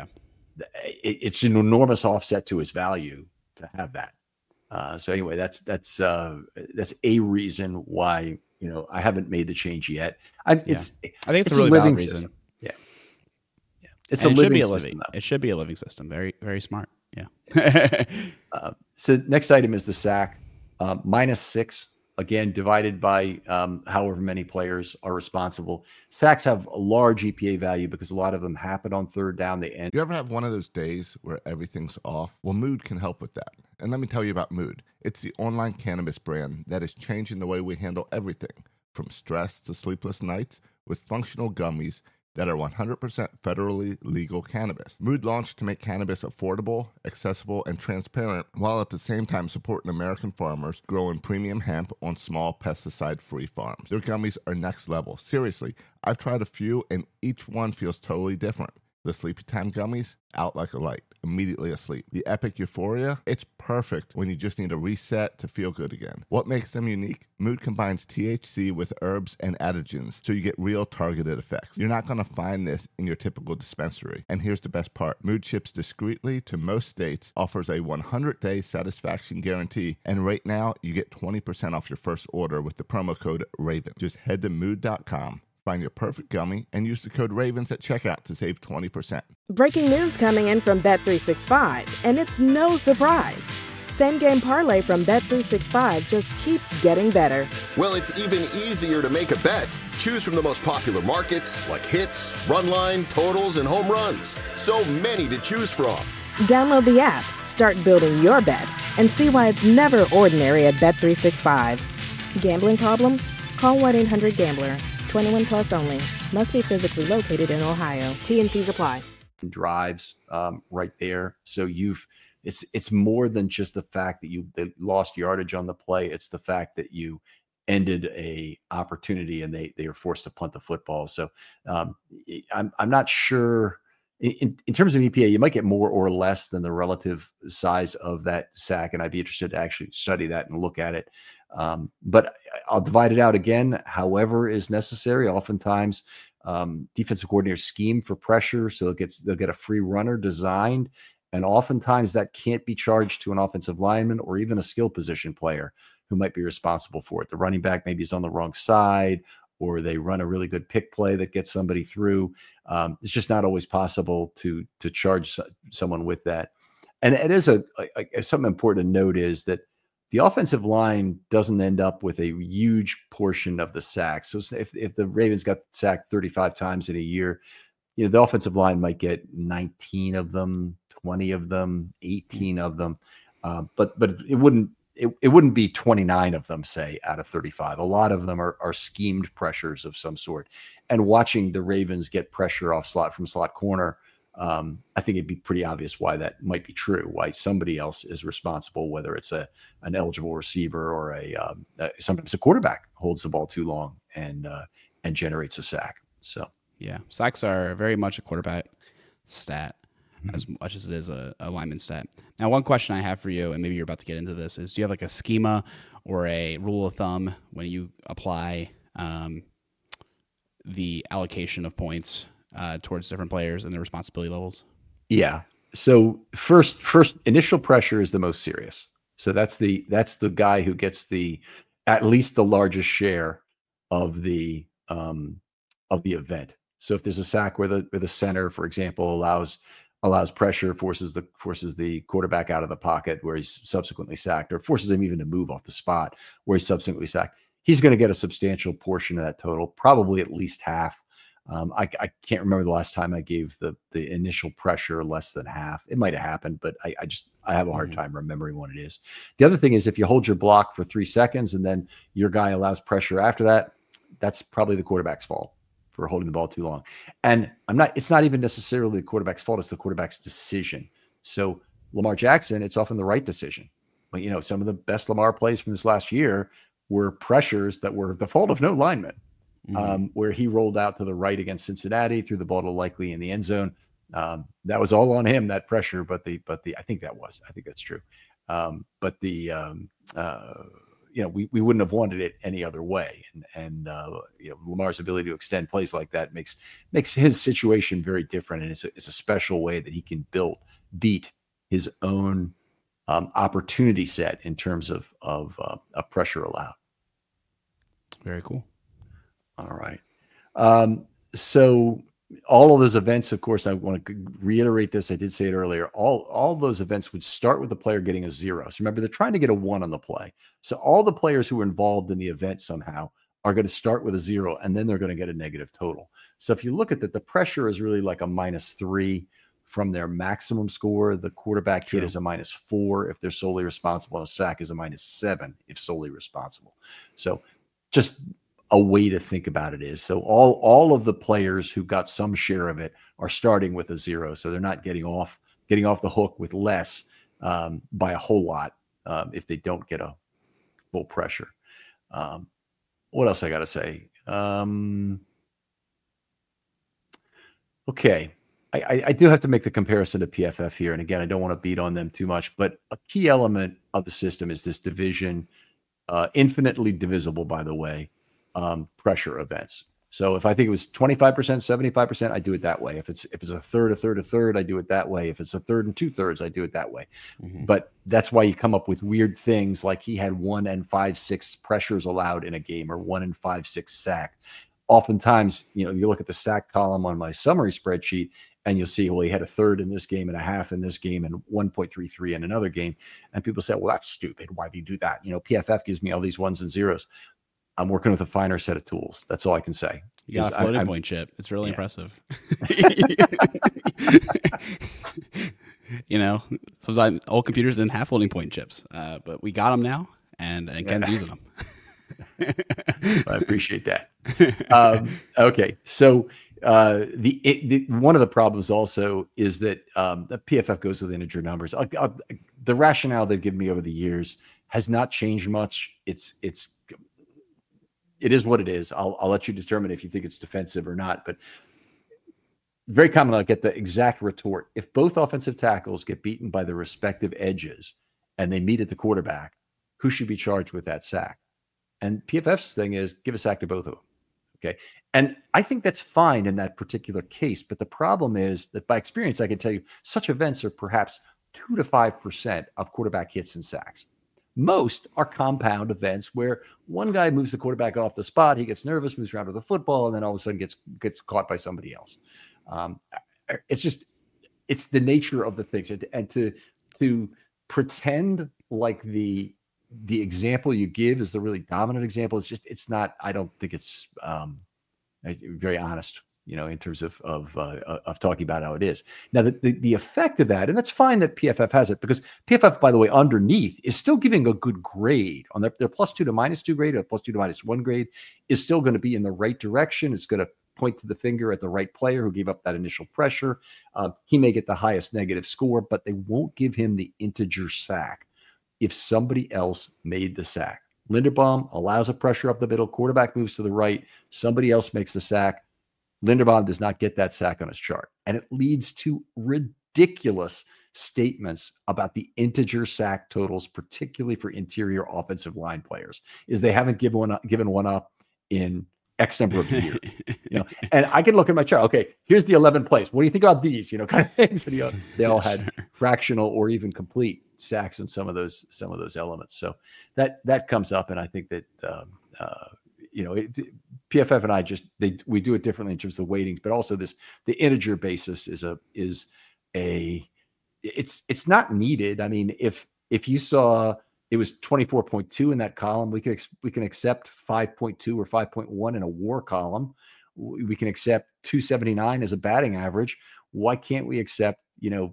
it, it's an enormous offset to his value to have that. Uh, so anyway, that's that's uh, that's a reason why you know I haven't made the change yet. I, yeah. It's I think it's, it's a really a living valid system. reason. Yeah, yeah. It's and a it living should be a system. living. It should be a living system. Very very smart. Yeah. uh, so next item is the sack, uh, minus six. Again, divided by um, however many players are responsible. Sacks have a large E P A value because a lot of them happen on third down. They end. You ever have one of those days where everything's off? Well, Mood can help with that. And let me tell you about Mood. It's the online cannabis brand that is changing the way we handle everything, from stress to sleepless nights, with functional gummies that are one hundred percent federally legal cannabis. Mood launched to make cannabis affordable, accessible, and transparent, while at the same time supporting American farmers growing premium hemp on small pesticide-free farms. Their gummies are next level. Seriously, I've tried a few, and each one feels totally different. The Sleepy Time gummies, out like a light, immediately asleep. The Epic Euphoria, it's perfect when you just need a reset to feel good again. What makes them unique? Mood combines T H C with herbs and adaptogens, so you get real targeted effects. You're not going to find this in your typical dispensary. And here's the best part. Mood ships discreetly to most states, offers a one hundred day satisfaction guarantee, and right now you get twenty percent off your first order with the promo code RAVEN. Just head to mood dot com. Find your perfect gummy and use the code RAVENS at checkout to save twenty percent. Breaking news coming in from Bet three sixty-five, and it's no surprise. Same Game Parlay from Bet three sixty-five just keeps getting better. Well, it's even easier to make a bet. Choose from the most popular markets like hits, run line, totals, and home runs. So many to choose from. Download the app, start building your bet, and see why it's never ordinary at Bet three sixty-five. Gambling problem? Call one eight hundred gambler. twenty-one plus only. Must be physically located in Ohio. T N Cs apply. Drives um, right there. So you've it's it's more than just the fact that you they lost yardage on the play. It's the fact that you ended a opportunity and they they were forced to punt the football. So um, I'm I'm not sure in, in terms of E P A, you might get more or less than the relative size of that sack, and I'd be interested to actually study that and look at it. Um, but I'll divide it out again, however is necessary. Oftentimes, um, defensive coordinators scheme for pressure, so they'll get they'll get a free runner designed, and oftentimes that can't be charged to an offensive lineman or even a skill position player who might be responsible for it. The running back maybe is on the wrong side, or they run a really good pick play that gets somebody through. Um, it's just not always possible to to charge someone with that. And it is a, a, a something important to note is that the offensive line doesn't end up with a huge portion of the sacks. So if, if the Ravens got sacked thirty-five times in a year, you know, the offensive line might get nineteen of them, twenty of them, eighteen of them. Uh, but but it wouldn't it, it wouldn't be twenty-nine of them, say, out of thirty-five. A lot of them are, are schemed pressures of some sort. And watching the Ravens get pressure off slot from slot corner, Um, I think it'd be pretty obvious why that might be true, why somebody else is responsible, whether it's a an eligible receiver or a um, uh, sometimes a quarterback holds the ball too long and uh, and generates a sack. So yeah, sacks are very much a quarterback stat mm-hmm. as much as it is a, a lineman stat. Now, one question I have for you, and maybe you're about to get into this, is do you have like a schema or a rule of thumb when you apply um, the allocation of points Uh, towards different players and their responsibility levels? Yeah. So first, first initial pressure is the most serious. So that's the that's the guy who gets the at least the largest share of the um, of the event. So if there's a sack where the where the center, for example, allows allows pressure, forces the forces the quarterback out of the pocket where he's subsequently sacked, or forces him even to move off the spot where he's subsequently sacked, he's going to get a substantial portion of that total, probably at least half. Um, I, I can't remember the last time I gave the the initial pressure less than half. It might have happened, but I, I just I have a hard time remembering what it is. The other thing is if you hold your block for three seconds and then your guy allows pressure after that, that's probably the quarterback's fault for holding the ball too long. And I'm not. It's not even necessarily the quarterback's fault. It's the quarterback's decision. So Lamar Jackson, it's often the right decision. But you know, some of the best Lamar plays from this last year were pressures that were the fault of no lineman. Mm-hmm. Um, where he rolled out to the right against Cincinnati, threw the ball to Likely in the end zone. Um, that was all on him, that pressure. But the, but the, I think that was, I think that's true. Um, but the, um, uh, you know, we, we wouldn't have wanted it any other way. And, and uh, you know, Lamar's ability to extend plays like that makes, makes his situation very different. And it's a, it's a special way that he can build, beat his own um, opportunity set in terms of, of uh, a pressure allowed. Very cool. All right. Um, so all of those events, of course, I want to reiterate this. I did say it earlier. All, all those events would start with the player getting a zero. So remember, they're trying to get a one on the play. So all the players who are involved in the event somehow are going to start with a zero, and then they're going to get a negative total. So if you look at that, the pressure is really like a minus three from their maximum score. The quarterback hit is a minus four if they're solely responsible. And a sack is a minus seven if solely responsible. So just a way to think about it is, so all, all of the players who got some share of it are starting with a zero. So they're not getting off, getting off the hook with less um, by a whole lot um, if they don't get a full pressure. Um, what else I got to say? Um, okay. I, I, I do have to make the comparison to P F F here. And again, I don't want to beat on them too much, but a key element of the system is this division, uh, infinitely divisible, by the way, Um, pressure events. So if I think it was twenty-five percent, seventy-five percent, I do it that way. If it's if it's a third, a third, a third, I do it that way. If it's a third and two thirds, I do it that way. Mm-hmm. But that's why you come up with weird things like he had one and five, six pressures allowed in a game, or one and five, six sack. Oftentimes, you know, you look at the sack column on my summary spreadsheet and you'll see, well, he had a third in this game and a half in this game and one point three three in another game. And people say, well, that's stupid. Why do you do that? You know, P F F gives me all these ones and zeros. I'm working with a finer set of tools. That's all I can say. You got a floating I, point chip. It's really yeah. impressive. You know, sometimes old computers didn't have floating point chips, uh, but we got them now, and, and Ken's yeah. using them. I appreciate that. Um, okay, so uh, the, it, the one of the problems also is that um, the P F F goes with integer numbers. I'll, I'll, the rationale they've given me over the years has not changed much. It's it's it is what it is. I'll I'll let you determine if you think it's defensive or not. But very common, I'll get the exact retort. If both offensive tackles get beaten by their respective edges and they meet at the quarterback, who should be charged with that sack? And P F F's thing is give a sack to both of them. Okay. And I think that's fine in that particular case. But the problem is that by experience, I can tell you such events are perhaps two to five percent of quarterback hits and sacks. Most are compound events where one guy moves the quarterback off the spot, he gets nervous, moves around with the football, and then all of a sudden gets gets caught by somebody else. Um, it's just, it's the nature of the things. And, and to to pretend like the the example you give is the really dominant example, it's just, it's not, I don't think it's um, very honest, you know, in terms of of uh, of talking about how it is. Now, the, the the effect of that, and that's fine that P F F has it, because P F F, by the way, underneath is still giving a good grade on their, their plus two to minus two grade, or plus two to minus one grade is still going to be in the right direction. It's going to point to the finger at the right player who gave up that initial pressure. Uh, he may get the highest negative score, but they won't give him the integer sack if somebody else made the sack. Linderbaum allows a pressure up the middle, quarterback moves to the right, somebody else makes the sack. Linderbaum does not get that sack on his chart. And it leads to ridiculous statements about the integer sack totals, particularly for interior offensive line players, is they haven't given one up, given one up in X number of years. You know, and I can look at my chart. Okay, here's the eleven plays. What do you think about these? You know, kind of things. And, you know, they all had fractional or even complete sacks in some of those some of those elements. So that that comes up, and I think that um, uh, you know, it, P F F and I just they we do it differently in terms of the weightings, but also this the integer basis is a is a it's it's not needed. I mean, if if you saw it was twenty-four point two in that column, we can ex- we can accept five point two or five point one in a war column. We can accept two seventy-nine as a batting average. Why can't we accept, you know,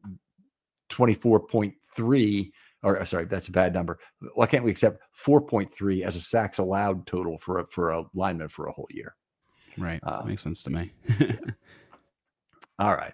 twenty-four point three, or sorry, that's a bad number. Why can't we accept four point three as a sacks allowed total for a, for a lineman for a whole year? Right. Uh, that makes sense to me. All right.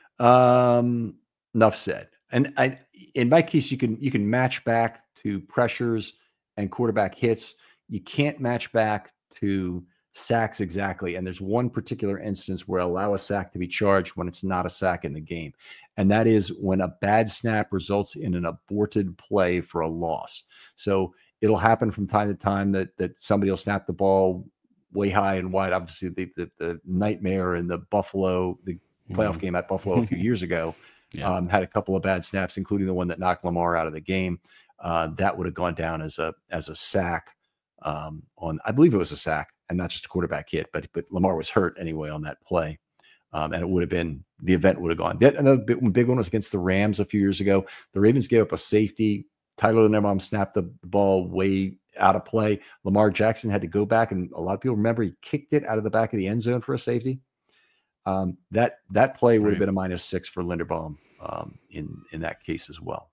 Um, enough said. And I, in my case, you can, you can match back to pressures and quarterback hits. You can't match back to sacks exactly. And there's one particular instance where I allow a sack to be charged when it's not a sack in the game. And that is when a bad snap results in an aborted play for a loss. So it'll happen from time to time that that somebody will snap the ball way high and wide. Obviously, the the, the nightmare in the Buffalo, the playoff mm-hmm. game at Buffalo a few years ago, yeah. um, had a couple of bad snaps, including the one that knocked Lamar out of the game. Uh, that would have gone down as a as a sack um, on, I believe it was a sack and not just a quarterback hit, but but Lamar was hurt anyway on that play. Um, and it would have been, the event would have gone. That, another big, big one was against the Rams a few years ago. The Ravens gave up a safety. Tyler Linderbaum snapped the ball way out of play. Lamar Jackson had to go back, and a lot of people remember he kicked it out of the back of the end zone for a safety. Um, that that play would have been a minus six for Linderbaum um, in in that case as well.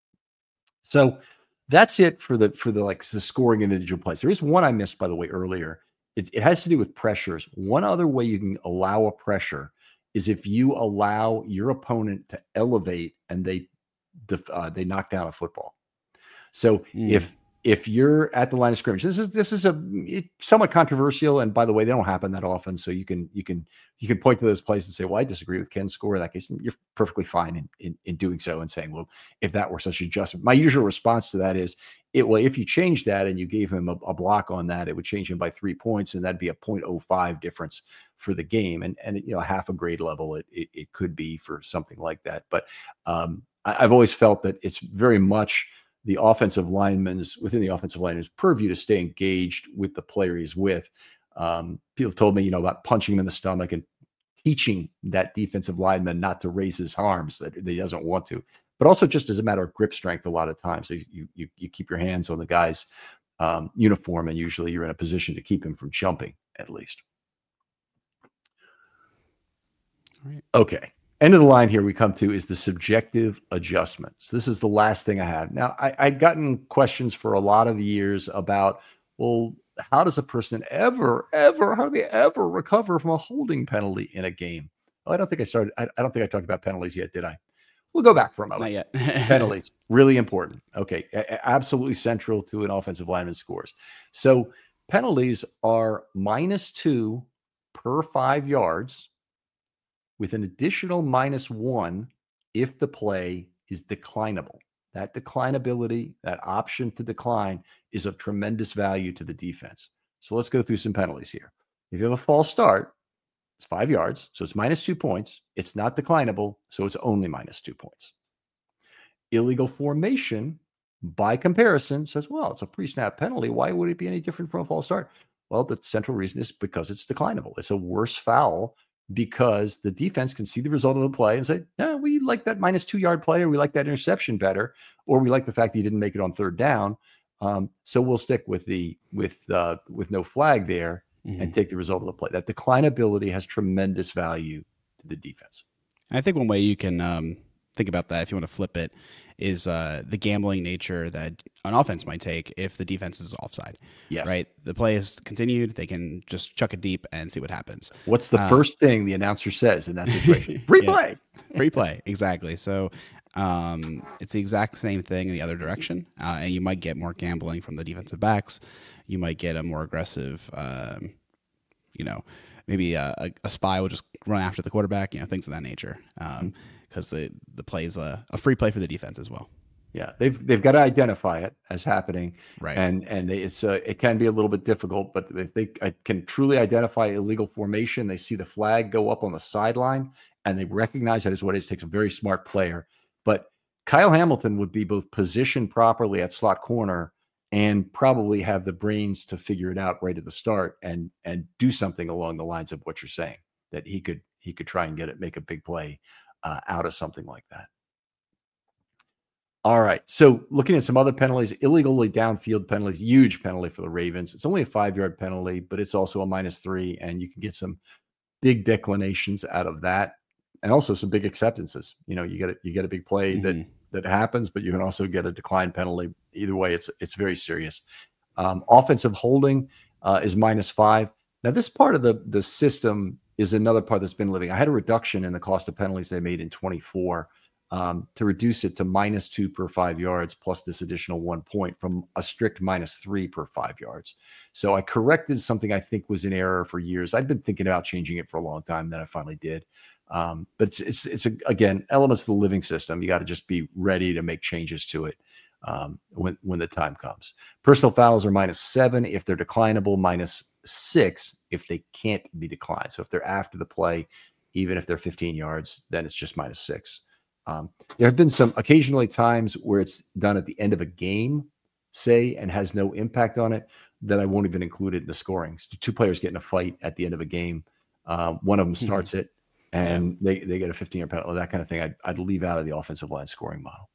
So that's it for the for the like the scoring individual plays. There is one I missed, by the way, earlier. It, it has to do with pressures. One other way you can allow a pressure is if you allow your opponent to elevate and they uh, they knock down a football. So mm. if if you're at the line of scrimmage, this is this is a it's somewhat controversial. And by the way, they don't happen that often. So you can you can you can point to those places and say, well, I disagree with Ken's score in that case. You're perfectly fine in, in in doing so and saying, well, if that were such an adjustment. My usual response to that is, it well, if you change that and you gave him a, a block on that, it would change him by three points, and that'd be a point oh five difference for the game. And and you know, half a grade level, it it, it could be for something like that. But um, I, I've always felt that it's very much the offensive lineman's within the offensive lineman's purview to stay engaged with the player he's with. Um, people told me, you know, about punching him in the stomach and teaching that defensive lineman not to raise his arms, that, that he doesn't want to, but also just as a matter of grip strength a lot of times. So you you you keep your hands on the guy's um, uniform, and usually you're in a position to keep him from jumping at least. All right. Okay. End of the line here we come to is the subjective adjustments. This is the last thing I have. Now, I, I'd gotten questions for a lot of years about, well, how does a person ever, ever, how do they ever recover from a holding penalty in a game? Oh, I don't think I started. I, I don't think I talked about penalties yet, did I? We'll go back for a moment. Not yet. Penalties, really important. Okay, a- absolutely central to an offensive lineman's scores. So penalties are minus two per five yards with an additional minus one if the play is declinable. That declinability, that option to decline, is of tremendous value to the defense. So let's go through some penalties here. If you have a false start, it's five yards, so it's minus two points. It's not declinable, so it's only minus two points. Illegal formation, by comparison, says, well, it's a pre-snap penalty. Why would it be any different from a false start? Well, the central reason is because it's declinable. It's a worse foul because the defense can see the result of the play and say, yeah, we like that minus two yard play, or we like that interception better, or we like the fact that you didn't make it on third down. Um, so we'll stick with the with uh, with no flag there mm-hmm. and take the result of the play. That declinability has tremendous value to the defense. I think one way you can um, think about that, if you want to flip it, is uh, the gambling nature that an offense might take if the defense is offside. Yes. Right? The play is continued. They can just chuck it deep and see what happens. What's the um, first thing the announcer says in that situation? Free yeah, play. Free play. Exactly. So um, it's the exact same thing in the other direction. Uh, and you might get more gambling from the defensive backs. You might get a more aggressive, um, you know, maybe a, a, a spy will just run after the quarterback, you know, things of that nature. Um, because the, the play is a, a free play for the defense as well. Yeah, they've they've got to identify it as happening, right? And and they, it's uh, it can be a little bit difficult, but if they can truly identify illegal formation, they see the flag go up on the sideline, and they recognize that is what it is. It takes a very smart player. But Kyle Hamilton would be both positioned properly at slot corner and probably have the brains to figure it out right at the start and and do something along the lines of what you're saying, that he could he could try and get it, make a big play uh, out of something like that. All right. So looking at some other penalties, illegally downfield penalties, huge penalty for the Ravens. It's only a five-yard penalty, but it's also a minus three, and you can get some big declinations out of that, and also some big acceptances. You know, you get a, you get a big play mm-hmm. that that happens, but you can also get a decline penalty. Either way, it's it's very serious. Um, offensive holding uh, is minus five. Now, this part of the the system is another part that's been living. I had a reduction in the cost of penalties they made in twenty-four. Um, to reduce it to minus two per five yards plus this additional one point from a strict minus three per five yards. So I corrected something I think was in error for years. I'd been thinking about changing it for a long time. Then I finally did. Um, but it's, it's, it's a, again, elements of the living system. You got to just be ready to make changes to it um, when, when the time comes. Personal fouls are minus seven if they're declinable, minus six if they can't be declined. So if they're after the play, even if they're fifteen yards, then it's just minus six. Um, there have been some occasionally times where it's done at the end of a game, say, and has no impact on it, that I won't even include it in the scoring. So two players get in a fight at the end of a game. Um, one of them starts it, and they, they get a fifteen-yard penalty, that kind of thing. I'd, I'd leave out of the offensive line scoring model.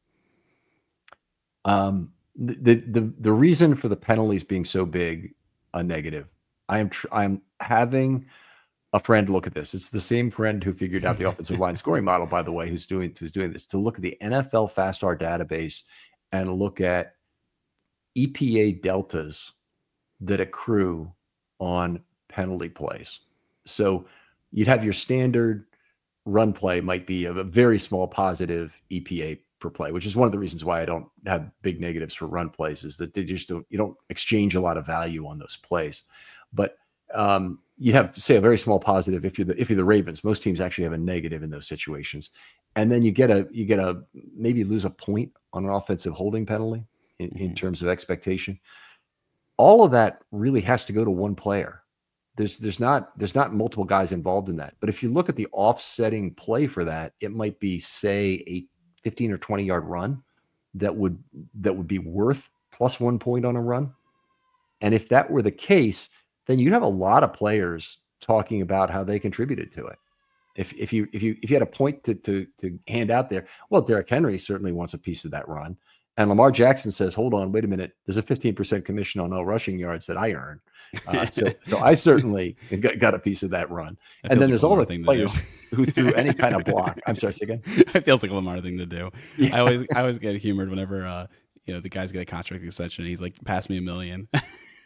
Um, the, the, the reason for the penalties being so big, a negative, I am tr- I'm having a friend look at this. It's the same friend who figured out the offensive line scoring model, by the way, who's doing who's doing this, to look at the N F L FastStar database and look at E P A deltas that accrue on penalty plays. So you'd have your standard run play might be a very small positive E P A per play, which is one of the reasons why I don't have big negatives for run plays, is that they just don't, you don't exchange a lot of value on those plays. But um, you have, say, a very small positive if you're the if you're the Ravens. Most teams actually have a negative in those situations, and then you get a you get a maybe lose a point on an offensive holding penalty in, mm-hmm. in terms of expectation. All of that really has to go to one player. There's there's not there's not multiple guys involved in that. But if you look at the offsetting play for that, it might be, say, a fifteen or twenty yard run that would that would be worth plus one point on a run. And if that were the case, then you'd have a lot of players talking about how they contributed to it. If if you if you if you had a point to to to hand out there, well, Derrick Henry certainly wants a piece of that run, and Lamar Jackson says, "Hold on, wait a minute. There's a fifteen percent commission on all rushing yards that I earn, uh, so so I certainly got, got a piece of that run." That and then like there's all the players who threw any kind of block. I'm sorry, say again. It feels like a Lamar thing to do. Yeah. I always I always get humored whenever uh, you know the guys get a contract extension. And he's like, "Pass me a million."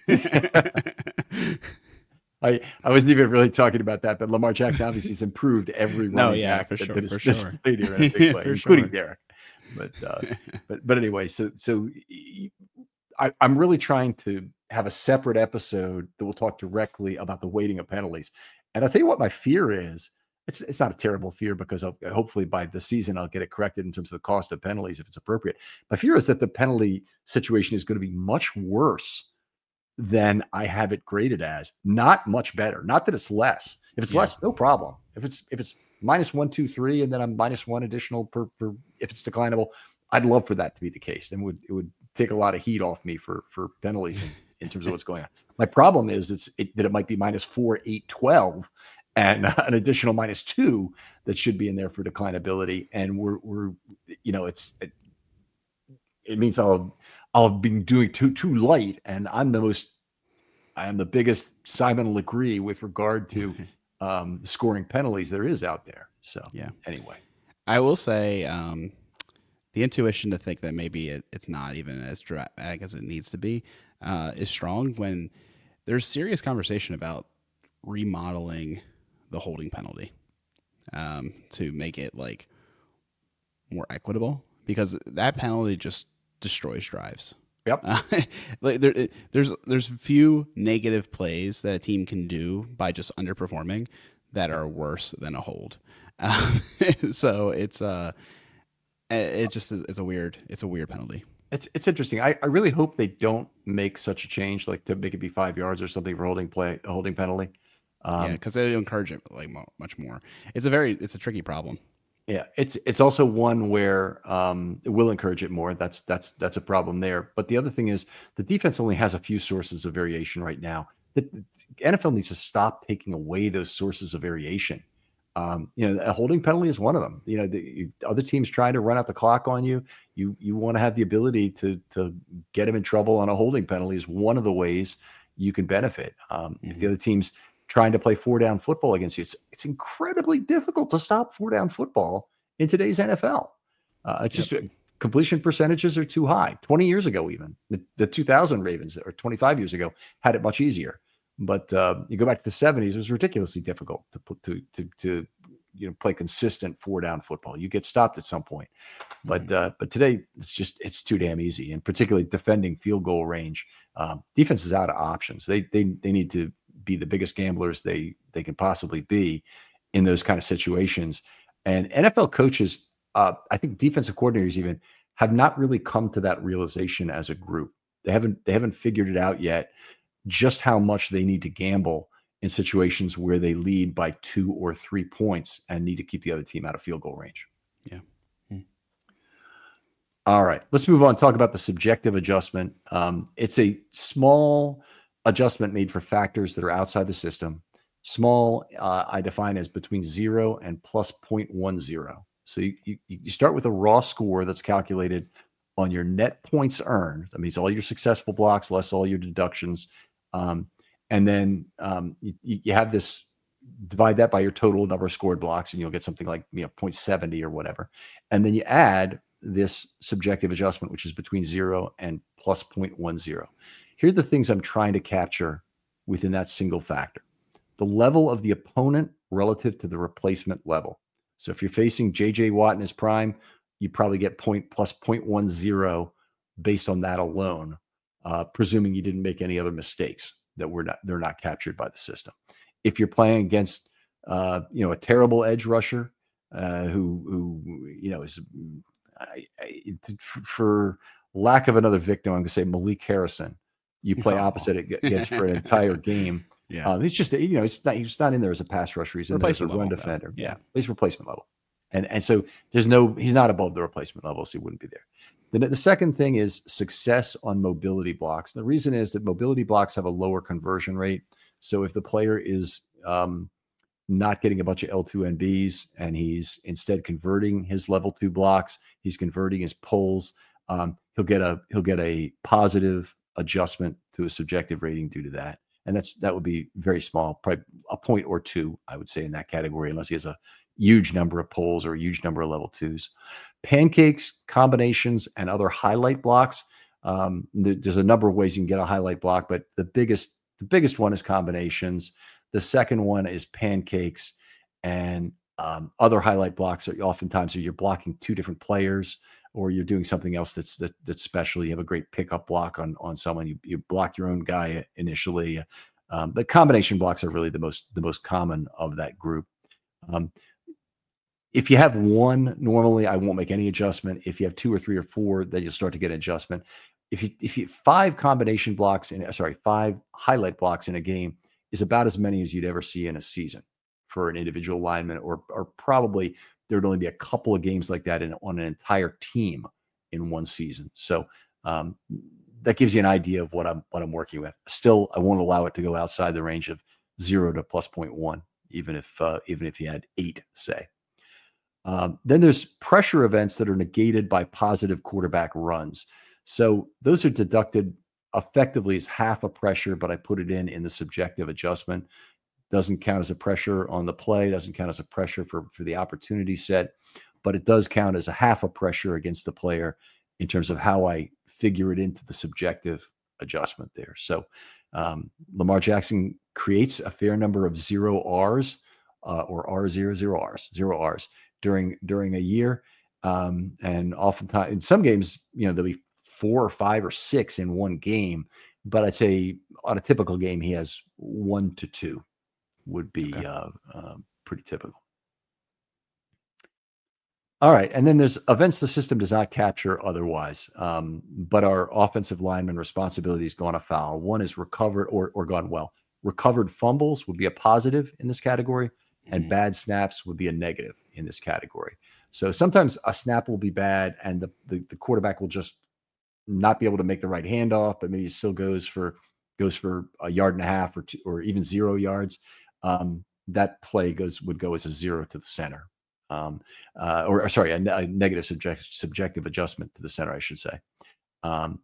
I, I wasn't even really talking about that, but Lamar Jackson obviously has improved every no, running yeah, back for that, sure, that is for sure. played here in a big play, For including sure. Derek. But uh, but but anyway, so so I, I'm really trying to have a separate episode that will talk directly about the weighting of penalties. And I'll tell you what my fear is. It's it's not a terrible fear because I'll, hopefully by the season I'll get it corrected in terms of the cost of penalties if it's appropriate. My fear is that the penalty situation is going to be much worse than I have it graded as. Not much better. Not that it's less. If it's Yeah. less, no problem. If it's if it's minus one, two, three, and then I'm minus one additional per, per if it's declinable, I'd love for that to be the case. And would it would take a lot of heat off me for for penalties in, in terms of what's going on. My problem is it's it, that it might be minus four, eight, twelve, and uh, an additional minus two that should be in there for declinability. And we're we're you know it's it, it means I'll I'll be doing too too light, and I'm the most I am the biggest Simon Legree with regard to um, scoring penalties there is out there. So Yeah. anyway, I will say um, the intuition to think that maybe it, it's not even as dramatic as it needs to be uh, is strong when there's serious conversation about remodeling the holding penalty um, to make it like more equitable, because that penalty just destroys drives. Yep. Uh, like there, it- there's there's few negative plays that a team can do by just underperforming that are worse than a hold. Um, so it's uh, it just is it's a weird it's a weird penalty. It's it's interesting. I, I really hope they don't make such a change, like to make it be five yards or something for holding play, a holding penalty. Um, Yeah, because they encourage it like mo- much more. It's a very it's a tricky problem. Yeah, it's it's also one where um, it will encourage it more. That's that's that's a problem there. But the other thing is the defense only has a few sources of variation right now. The, the N F L needs to stop taking away those sources of variation. Um, you know, a holding penalty is one of them. You know, the you, other teams trying to run out the clock on you. You you want to have the ability to to get them in trouble on a holding penalty is one of the ways you can benefit. Um, Mm-hmm. If the other team's trying to play four down football against you, it's it's incredibly difficult to stop four down football in today's N F L. Uh, it's Yep. just completion percentages are too high. twenty years ago, even the, the two thousand Ravens, or twenty-five years ago, had it much easier. But uh, you go back to the seventies, it was ridiculously difficult to put to to to you know play consistent four down football. You get stopped at some point. But uh, but today it's just it's too damn easy, and particularly defending field goal range. Um, defense is out of options. They they they need to be the biggest gamblers they they can possibly be in those kind of situations. And N F L coaches, uh, I think defensive coordinators even have not really come to that realization as a group. They haven't they haven't figured it out yet, just how much they need to gamble in situations where they lead by two or three points and need to keep the other team out of field goal range. Yeah. All right, let's move on. Talk about the subjective adjustment. Um, it's a small adjustment made for factors that are outside the system. Small, uh, I define as between zero and plus zero point one zero. So you, you, you start with a raw score that's calculated on your net points earned. That means all your successful blocks less all your deductions. Um, and then um, you, you have this, divide that by your total number of scored blocks, and you'll get something like you know zero point seven zero or whatever. And then you add this subjective adjustment, which is between zero and plus zero point one zero. Here are the things I'm trying to capture within that single factor. The level of the opponent relative to the replacement level. So if you're facing J J Watt in his prime, you probably get point plus zero point one zero based on that alone, uh, presuming you didn't make any other mistakes that were not they're not captured by the system. If you're playing against uh, you know a terrible edge rusher uh, who who you know is I, I, for lack of another victim, I'm going to say Malik Harrison. You play Oh. opposite against for an entire game. Yeah. Um, he's just, you know, he's not, he's not in there as a pass rusher. He's in there as a Replacement run level, though. defender. Yeah. Yeah. He's replacement level. And, and so there's no, he's not above the replacement level, so he wouldn't be there. The, the second thing is success on mobility blocks. The reason is that mobility blocks have a lower conversion rate. So if the player is um, not getting a bunch of L two N Bs and he's instead converting his level two blocks, he's converting his pulls, um, he'll get a, he'll get a positive adjustment to a subjective rating due to that. And that's, that would be very small, probably a point or two, I would say, in that category, unless he has a huge number of pulls or a huge number of level twos. Pancakes, combinations, and other highlight blocks. Um, there, there's a number of ways you can get a highlight block, but the biggest the biggest one is combinations. The second one is pancakes, and um, other highlight blocks are oftentimes are you're blocking two different players, or you're doing something else that's that, that's special. You have a great pickup block on on someone. You, you block your own guy initially. Um, but combination blocks are really the most the most common of that group. Um, if you have one, normally I won't make any adjustment. If you have two or three or four, then you'll start to get an adjustment. If you if you five combination blocks in sorry five highlight blocks in a game is about as many as you'd ever see in a season for an individual lineman, or or probably there would only be a couple of games like that in, on an entire team in one season. So um, that gives you an idea of what I'm what I'm working with. Still, I won't allow it to go outside the range of zero to plus zero point one, even if uh, even if you had eight, say. Um, then there's pressure events that are negated by positive quarterback runs. So those are deducted effectively as half a pressure, but I put it in in the subjective adjustment. Doesn't count as a pressure on the play, doesn't count as a pressure for, for the opportunity set, but it does count as a half a pressure against the player in terms of how I figure it into the subjective adjustment there. So um, Lamar Jackson creates a fair number of zero R's uh, or R zero, zero R's, zero R's during during a year. Um, and oftentimes in some games, you know, there'll be four or five or six in one game, but I'd say on a typical game, he has one to two would be okay. uh, uh, pretty typical. All right. And then there's events the system does not capture otherwise, um, but our offensive lineman responsibilities gone afoul. One is recovered or, or gone well. Recovered fumbles would be a positive in this category, and mm-hmm. bad snaps would be a negative in this category. So sometimes a snap will be bad and the, the, the quarterback will just not be able to make the right handoff, but maybe it still goes for goes for a yard and a half or two, or even zero yards. Um, that play goes would go as a zero to the center, um, uh, or, or sorry, a, a negative subject, subjective adjustment to the center, I should say. Um,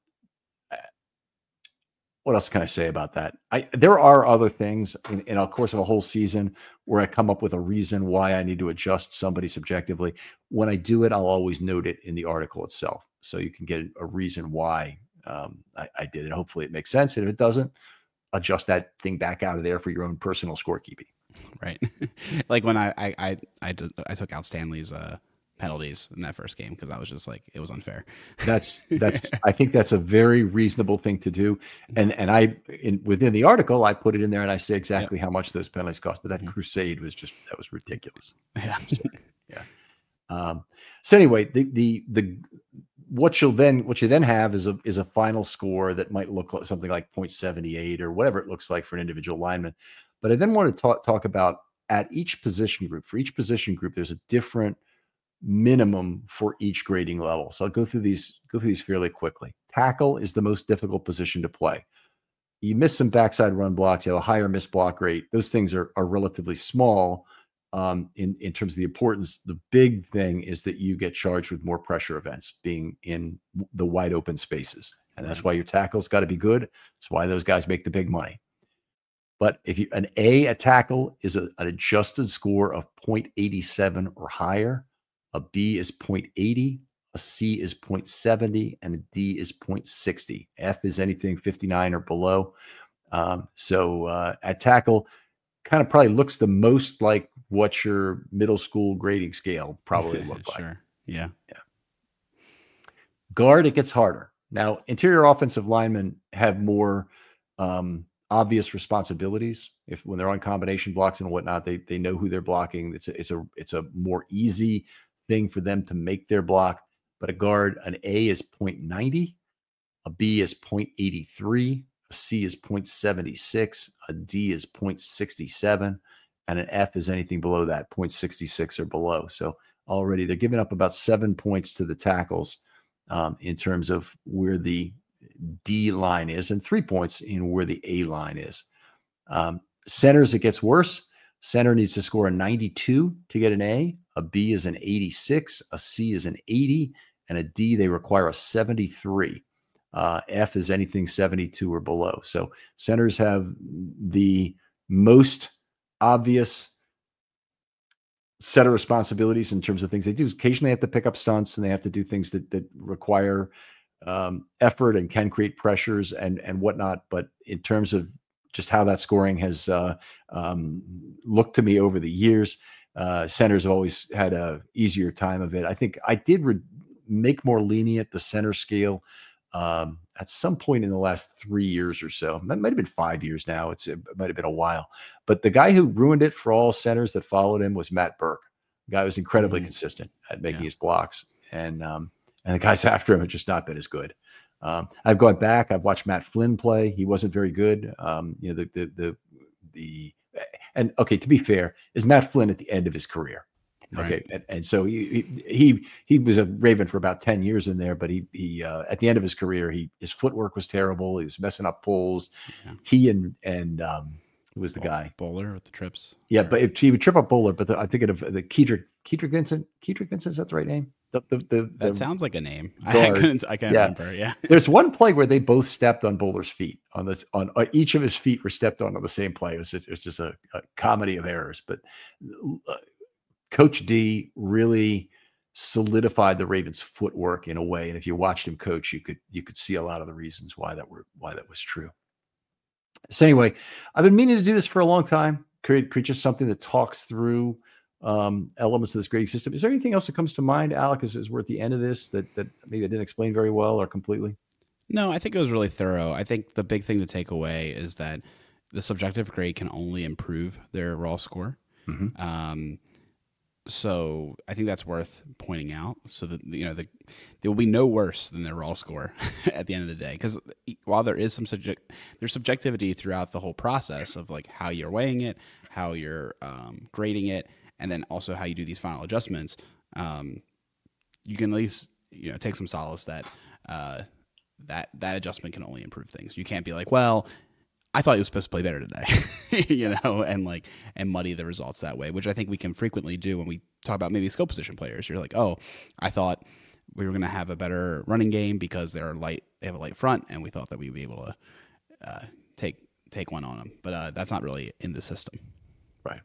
what else can I say about that? I, there are other things in, in the course of a whole season where I come up with a reason why I need to adjust somebody subjectively. When I do it, I'll always note it in the article itself, so you can get a reason why um, I, I did it. Hopefully, it makes sense. And if it doesn't, adjust that thing back out of there for your own personal scorekeeping. Right. Like when I I I I, did, I took out Stanley's uh, penalties in that first game because I was just like, it was unfair. That's that's I think that's a very reasonable thing to do. And and I in within the article I put it in there and I say exactly yep. how much those penalties cost. But that mm-hmm. crusade was just that was ridiculous. Yeah. yeah. Um, so anyway, the the the what you'll then what you then have is a is a final score that might look like something like point seven eight or whatever it looks like for an individual lineman. But I then want to talk talk about at each position group. For each position group, there's a different minimum for each grading level. So I'll go through these go through these fairly quickly. Tackle is the most difficult position to play. You miss some backside run blocks, you have a higher miss block rate. Those things are are relatively small. Um, in, in terms of the importance, the big thing is that you get charged with more pressure events being in the wide open spaces. And that's why your tackle's got to be good. That's why those guys make the big money. But if you an A, a tackle is a, an adjusted score of point eight seven or higher. A B is point eight zero. A C is point seven zero. And a D is point six zero. F is anything fifty-nine or below. Um, so uh, at tackle, kind of probably looks the most like what your middle school grading scale probably looked like. Sure. Yeah. Yeah. Guard, it gets harder. Now, interior offensive linemen have more um, obvious responsibilities. If when they're on combination blocks and whatnot, they they know who they're blocking. It's a, it's a it's a more easy thing for them to make their block. But a guard, an A is point nine zero, a B is point eight three, a C is point seven six, a D is point six seven, and an F is anything below that, point six six or below. So already they're giving up about seven points to the tackles um, in terms of where the D line is, and three points in where the A line is. Um, centers, it gets worse. Center needs to score a ninety-two to get an A. A B is an eighty-six. A C is an eighty. And a D, they require a seventy-three. Uh, F is anything seventy-two or below. So centers have the most obvious set of responsibilities in terms of things they do. Occasionally they have to pick up stunts and they have to do things that, that require um, effort and can create pressures and and whatnot. But in terms of just how that scoring has uh, um, looked to me over the years, uh, centers have always had a easier time of it. I think I did re- make more lenient the center scale um, at some point in the last three years or so. That might have been five years now. It's it might have been a while. But the guy who ruined it for all centers that followed him was Matt Burke. The guy was incredibly mm-hmm. consistent at making yeah. his blocks, and um, and the guys after him have just not been as good. Um, I've gone back. I've watched Matt Flynn play. He wasn't very good. Um, you know, the, the, the, the, and okay, to be fair, is Matt Flynn at the end of his career. Okay. Right. And, and so he, he, he was a Raven for about ten years in there, but he, he, uh, at the end of his career, he, his footwork was terrible. He was messing up pulls. Yeah. He and, and, um, who was the Bol- guy? Bowler with the trips. Yeah. Or... But if he would trip up Bowler, but the, I'm thinking of the Kedrick, Kedrick Vincent, Kedrick Vincent. Is that the right name? The, the, the, that the sounds like a name. I couldn't. I can't yeah. remember. Yeah. There's one play where they both stepped on Bowler's feet. On this, on, on each of his feet were stepped on on the same play. It was, it was just a, a comedy of errors. But uh, Coach D really solidified the Ravens' footwork in a way, and if you watched him coach, you could you could see a lot of the reasons why that were why that was true. So anyway, I've been meaning to do this for a long time. Create, create just something that talks through um, elements of this grading system. Is there anything else that comes to mind, Alec, as, as we're at the end of this that, that maybe I didn't explain very well or completely? No, I think it was really thorough. I think the big thing to take away is that the subjective grade can only improve their raw score. Mm-hmm. Um, so I think that's worth pointing out, so that you know the, there will be no worse than their raw score at the end of the day. Because while there is some subject, there's subjectivity throughout the whole process of like how you're weighing it, how you're um, grading it, and then also how you do these final adjustments. Um, you can at least you know take some solace that uh, that that adjustment can only improve things. You can't be like, well, I thought he was supposed to play better today, you know, and like, and muddy the results that way, which I think we can frequently do when we talk about maybe skill position players. You're like, oh, I thought we were going to have a better running game because they're light, they have a light front, and we thought that we'd be able to uh, take take one on them, but uh, that's not really in the system. Right.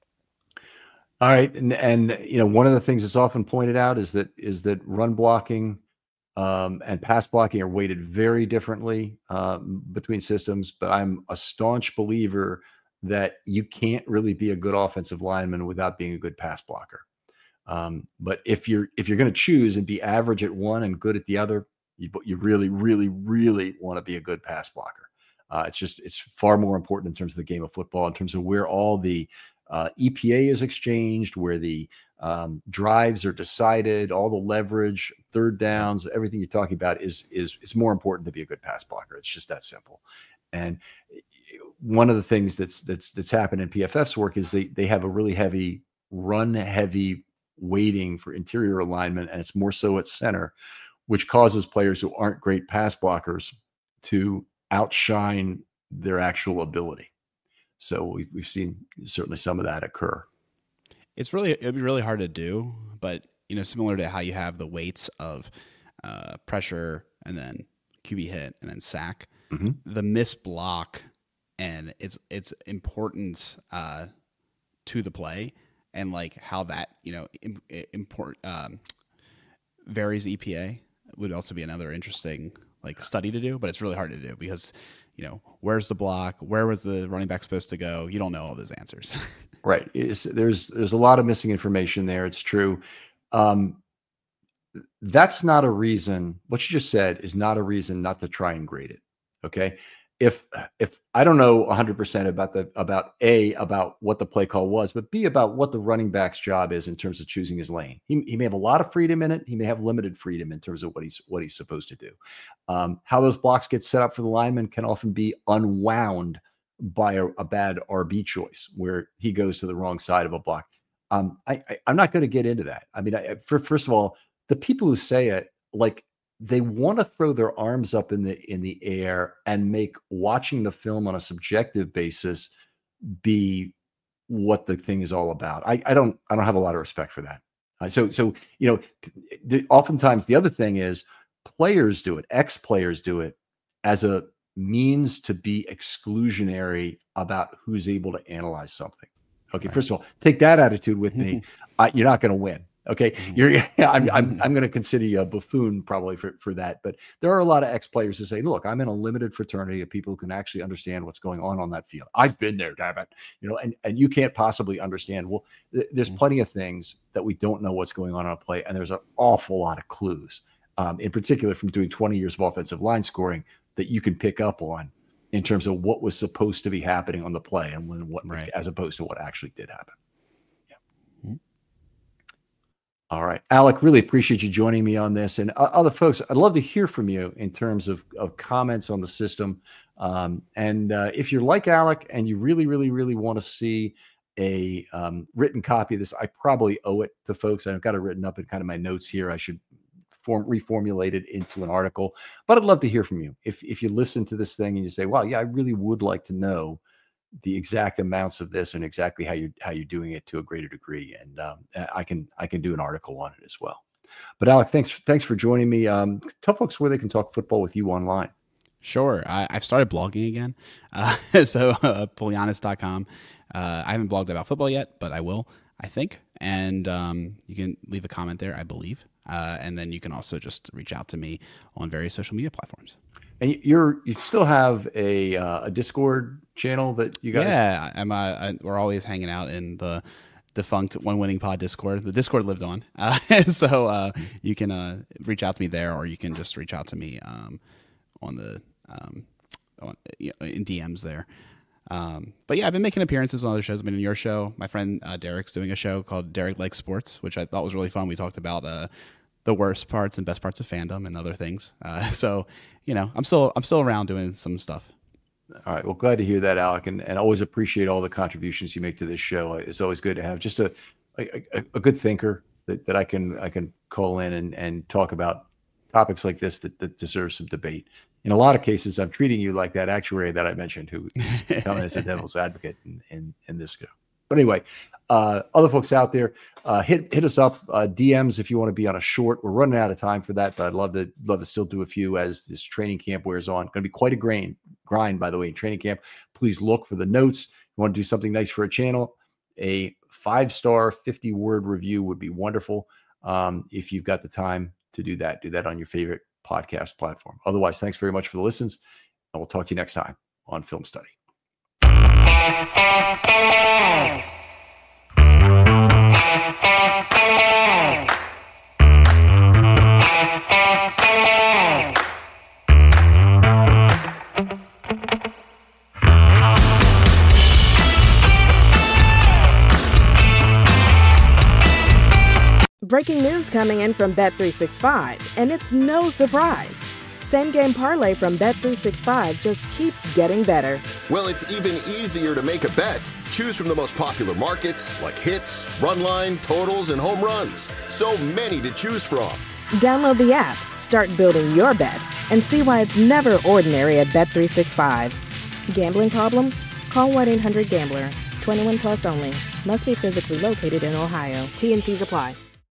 All right, and and you know, one of the things that's often pointed out is that is that run blocking Um, and pass blocking are weighted very differently um, between systems, but I'm a staunch believer that you can't really be a good offensive lineman without being a good pass blocker. Um, but if you're if you're going to choose and be average at one and good at the other, you, you really, really, really want to be a good pass blocker. Uh, it's just it's far more important in terms of the game of football, in terms of where all the uh, E P A is exchanged, where the Um, drives are decided, all the leverage, third downs, everything you're talking about is is is more important to be a good pass blocker. It's just that simple. And one of the things that's that's that's happened in P F F's work is they they have a really heavy run heavy weighting for interior alignment, and it's more so at center, which causes players who aren't great pass blockers to outshine their actual ability. So we've we've seen certainly some of that occur. It's really, it'd be really hard to do, but, you know, similar to how you have the weights of uh, pressure and then Q B hit and then sack, mm-hmm. the miss block and its, its importance uh, to the play and like how that, you know, im- import um, varies E P A would also be another interesting like study to do, but it's really hard to do because, you know, where's the block? Where was the running back supposed to go? You don't know all those answers. Right. It's, there's there's a lot of missing information there. It's true. Um, that's not a reason. What you just said is not a reason not to try and grade it. Okay. If if I don't know one hundred percent about the about A, about what the play call was, but B, about what the running back's job is in terms of choosing his lane. He, he may have a lot of freedom in it. He may have limited freedom in terms of what he's what he's supposed to do. Um, how those blocks get set up for the lineman can often be unwound by a, a bad R B choice where he goes to the wrong side of a block. Um, I, I, I'm not going to get into that. I mean, I, for, first of all, the people who say it, like they want to throw their arms up in the in the air and make watching the film on a subjective basis be what the thing is all about. I, I don't I don't have a lot of respect for that. Uh, so so you know, the, oftentimes the other thing is players do it, ex-players do it as a means to be exclusionary about who's able to analyze something. Okay, right. First of all, take that attitude with me. uh, you're not going to win. Okay, you're. I'm. I'm. I'm going to consider you a buffoon probably for, for that. But there are a lot of ex-players who say, "Look, I'm in a limited fraternity of people who can actually understand what's going on on that field. I've been there, damn it. You know, and and you can't possibly understand. Well, th- there's plenty of things that we don't know what's going on on a play, and there's an awful lot of clues, um, in particular from doing twenty years of offensive line scoring that you can pick up on in terms of what was supposed to be happening on the play and when what, right. as opposed to what actually did happen." All right, Alec, really appreciate you joining me on this. And uh, other folks, I'd love to hear from you in terms of, of comments on the system. Um, and uh, if you're like Alec and you really, really, really want to see a um, written copy of this, I probably owe it to folks. I've got it written up in kind of my notes here. I should form reformulate it into an article. But I'd love to hear from you. If, if you listen to this thing and you say, wow, yeah, I really would like to know the exact amounts of this and exactly how you how you're doing it to a greater degree, and um, I can I can do an article on it as well. But Alec, thanks thanks for joining me. Um, tell folks where they can talk football with you online. Sure, I, I've started blogging again, uh, so uh, Polianis dot com. Uh, I haven't blogged about football yet, but I will, I think. And um, you can leave a comment there, I believe, uh, and then you can also just reach out to me on various social media platforms. And you're you still have a uh, a Discord channel that you guys? Yeah, I'm. Uh, I, we're always hanging out in the defunct One Winning Pod Discord. The Discord lives on, uh, so uh, you can uh, reach out to me there, or you can just reach out to me um, on the um, on, in D Ms there. Um, but yeah, I've been making appearances on other shows. I've been in your show. My friend uh, Derek's doing a show called Derek Likes Sports, which I thought was really fun. We talked about uh, the worst parts and best parts of fandom and other things. Uh, so. You know, I'm still I'm still around doing some stuff. All right. Well, glad to hear that, Alec, and, and always appreciate all the contributions you make to this show. It's always good to have just a a, a good thinker that, that I can I can call in and, and talk about topics like this that, that deserve some debate. In a lot of cases, I'm treating you like that actuary that I mentioned who's coming as a devil's advocate in, in, in this show. But anyway, uh, other folks out there, uh, hit hit us up, uh, D Ms if you want to be on a short. We're running out of time for that, but I'd love to love to still do a few as this training camp wears on. Going to be quite a grind, grind, by the way, in training camp. Please look for the notes. If you want to do something nice for a channel, a five-star, fifty-word review would be wonderful. Um, if you've got the time to do that, do that on your favorite podcast platform. Otherwise, thanks very much for the listens, and we'll talk to you next time on Film Study. Breaking news coming in from Bet three sixty-five, and it's no surprise. Same Game Parlay from Bet three sixty-five just keeps getting better. Well, it's even easier to make a bet. Choose from the most popular markets like hits, run line, totals, and home runs. So many to choose from. Download the app, start building your bet, and see why it's never ordinary at Bet three sixty-five. Gambling problem? Call one eight hundred gambler. twenty-one plus only. Must be physically located in Ohio. T and C's apply.